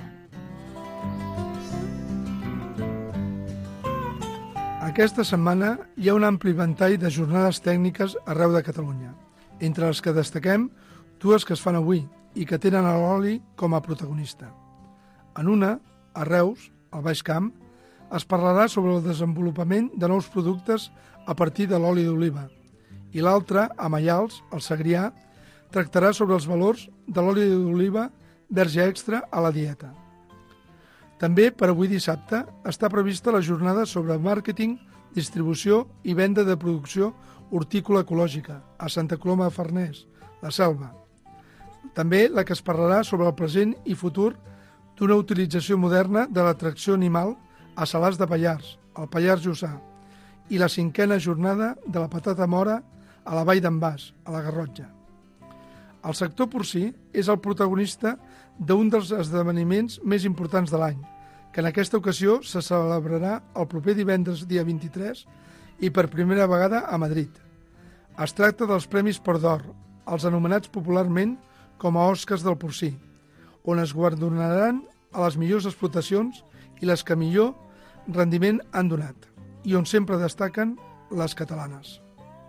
Aquesta setmana hi ha un ampli ventall de jornades tècniques arreu de Catalunya, entre les que destaquem dues que es fan avui i que tenen l'oli com a protagonista. En una, a Reus, al Baix Camp, es parlarà sobre el desenvolupament de nous productes a partir de l'oli d'oliva, i l'altra, a Maials, al Segrià, tractarà sobre els valors de l'oli d'oliva verge extra a la dieta. També, per avui dissabte, està prevista la jornada sobre màrqueting, distribució i venda de producció hortícola ecològica a Santa Coloma de Farners, la Selva. També la que es parlarà sobre el present i futur d'una utilització moderna de l'atracció animal a Salàs de Pallars, al Pallars Jussà, i la cinquena jornada de la patata mora a la Vall d'en Bas, a la Garrotxa. El sector porcí és el protagonista d'un dels esdeveniments més importants de l'any, que en aquesta ocasió se celebrarà el proper divendres dia vint-i-tres i per primera vegada a Madrid. Es tracta dels Premis Port d'Or, els anomenats popularment com a Oscars del porcí, on es guardonaran a les millors explotacions i les que millor rendiment han donat, i on sempre destaquen les catalanes.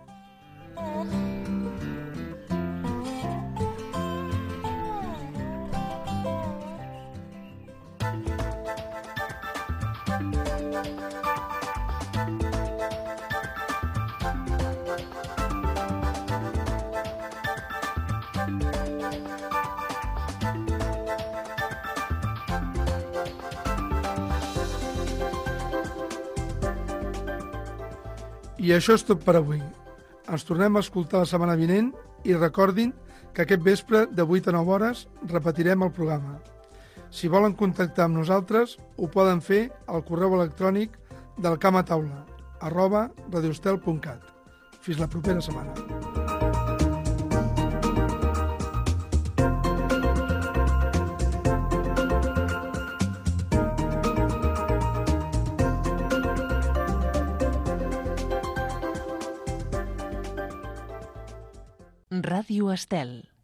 I això és tot per avui. Ens tornem a escoltar la setmana vinent i recordin que aquest vespre de vuit a nou hores repetirem el programa. Si volen contactar amb nosaltres, ho poden fer al correu electrònic del camataula, arroba radiostel punt cat. Fins la propera setmana. Ràdio Estel.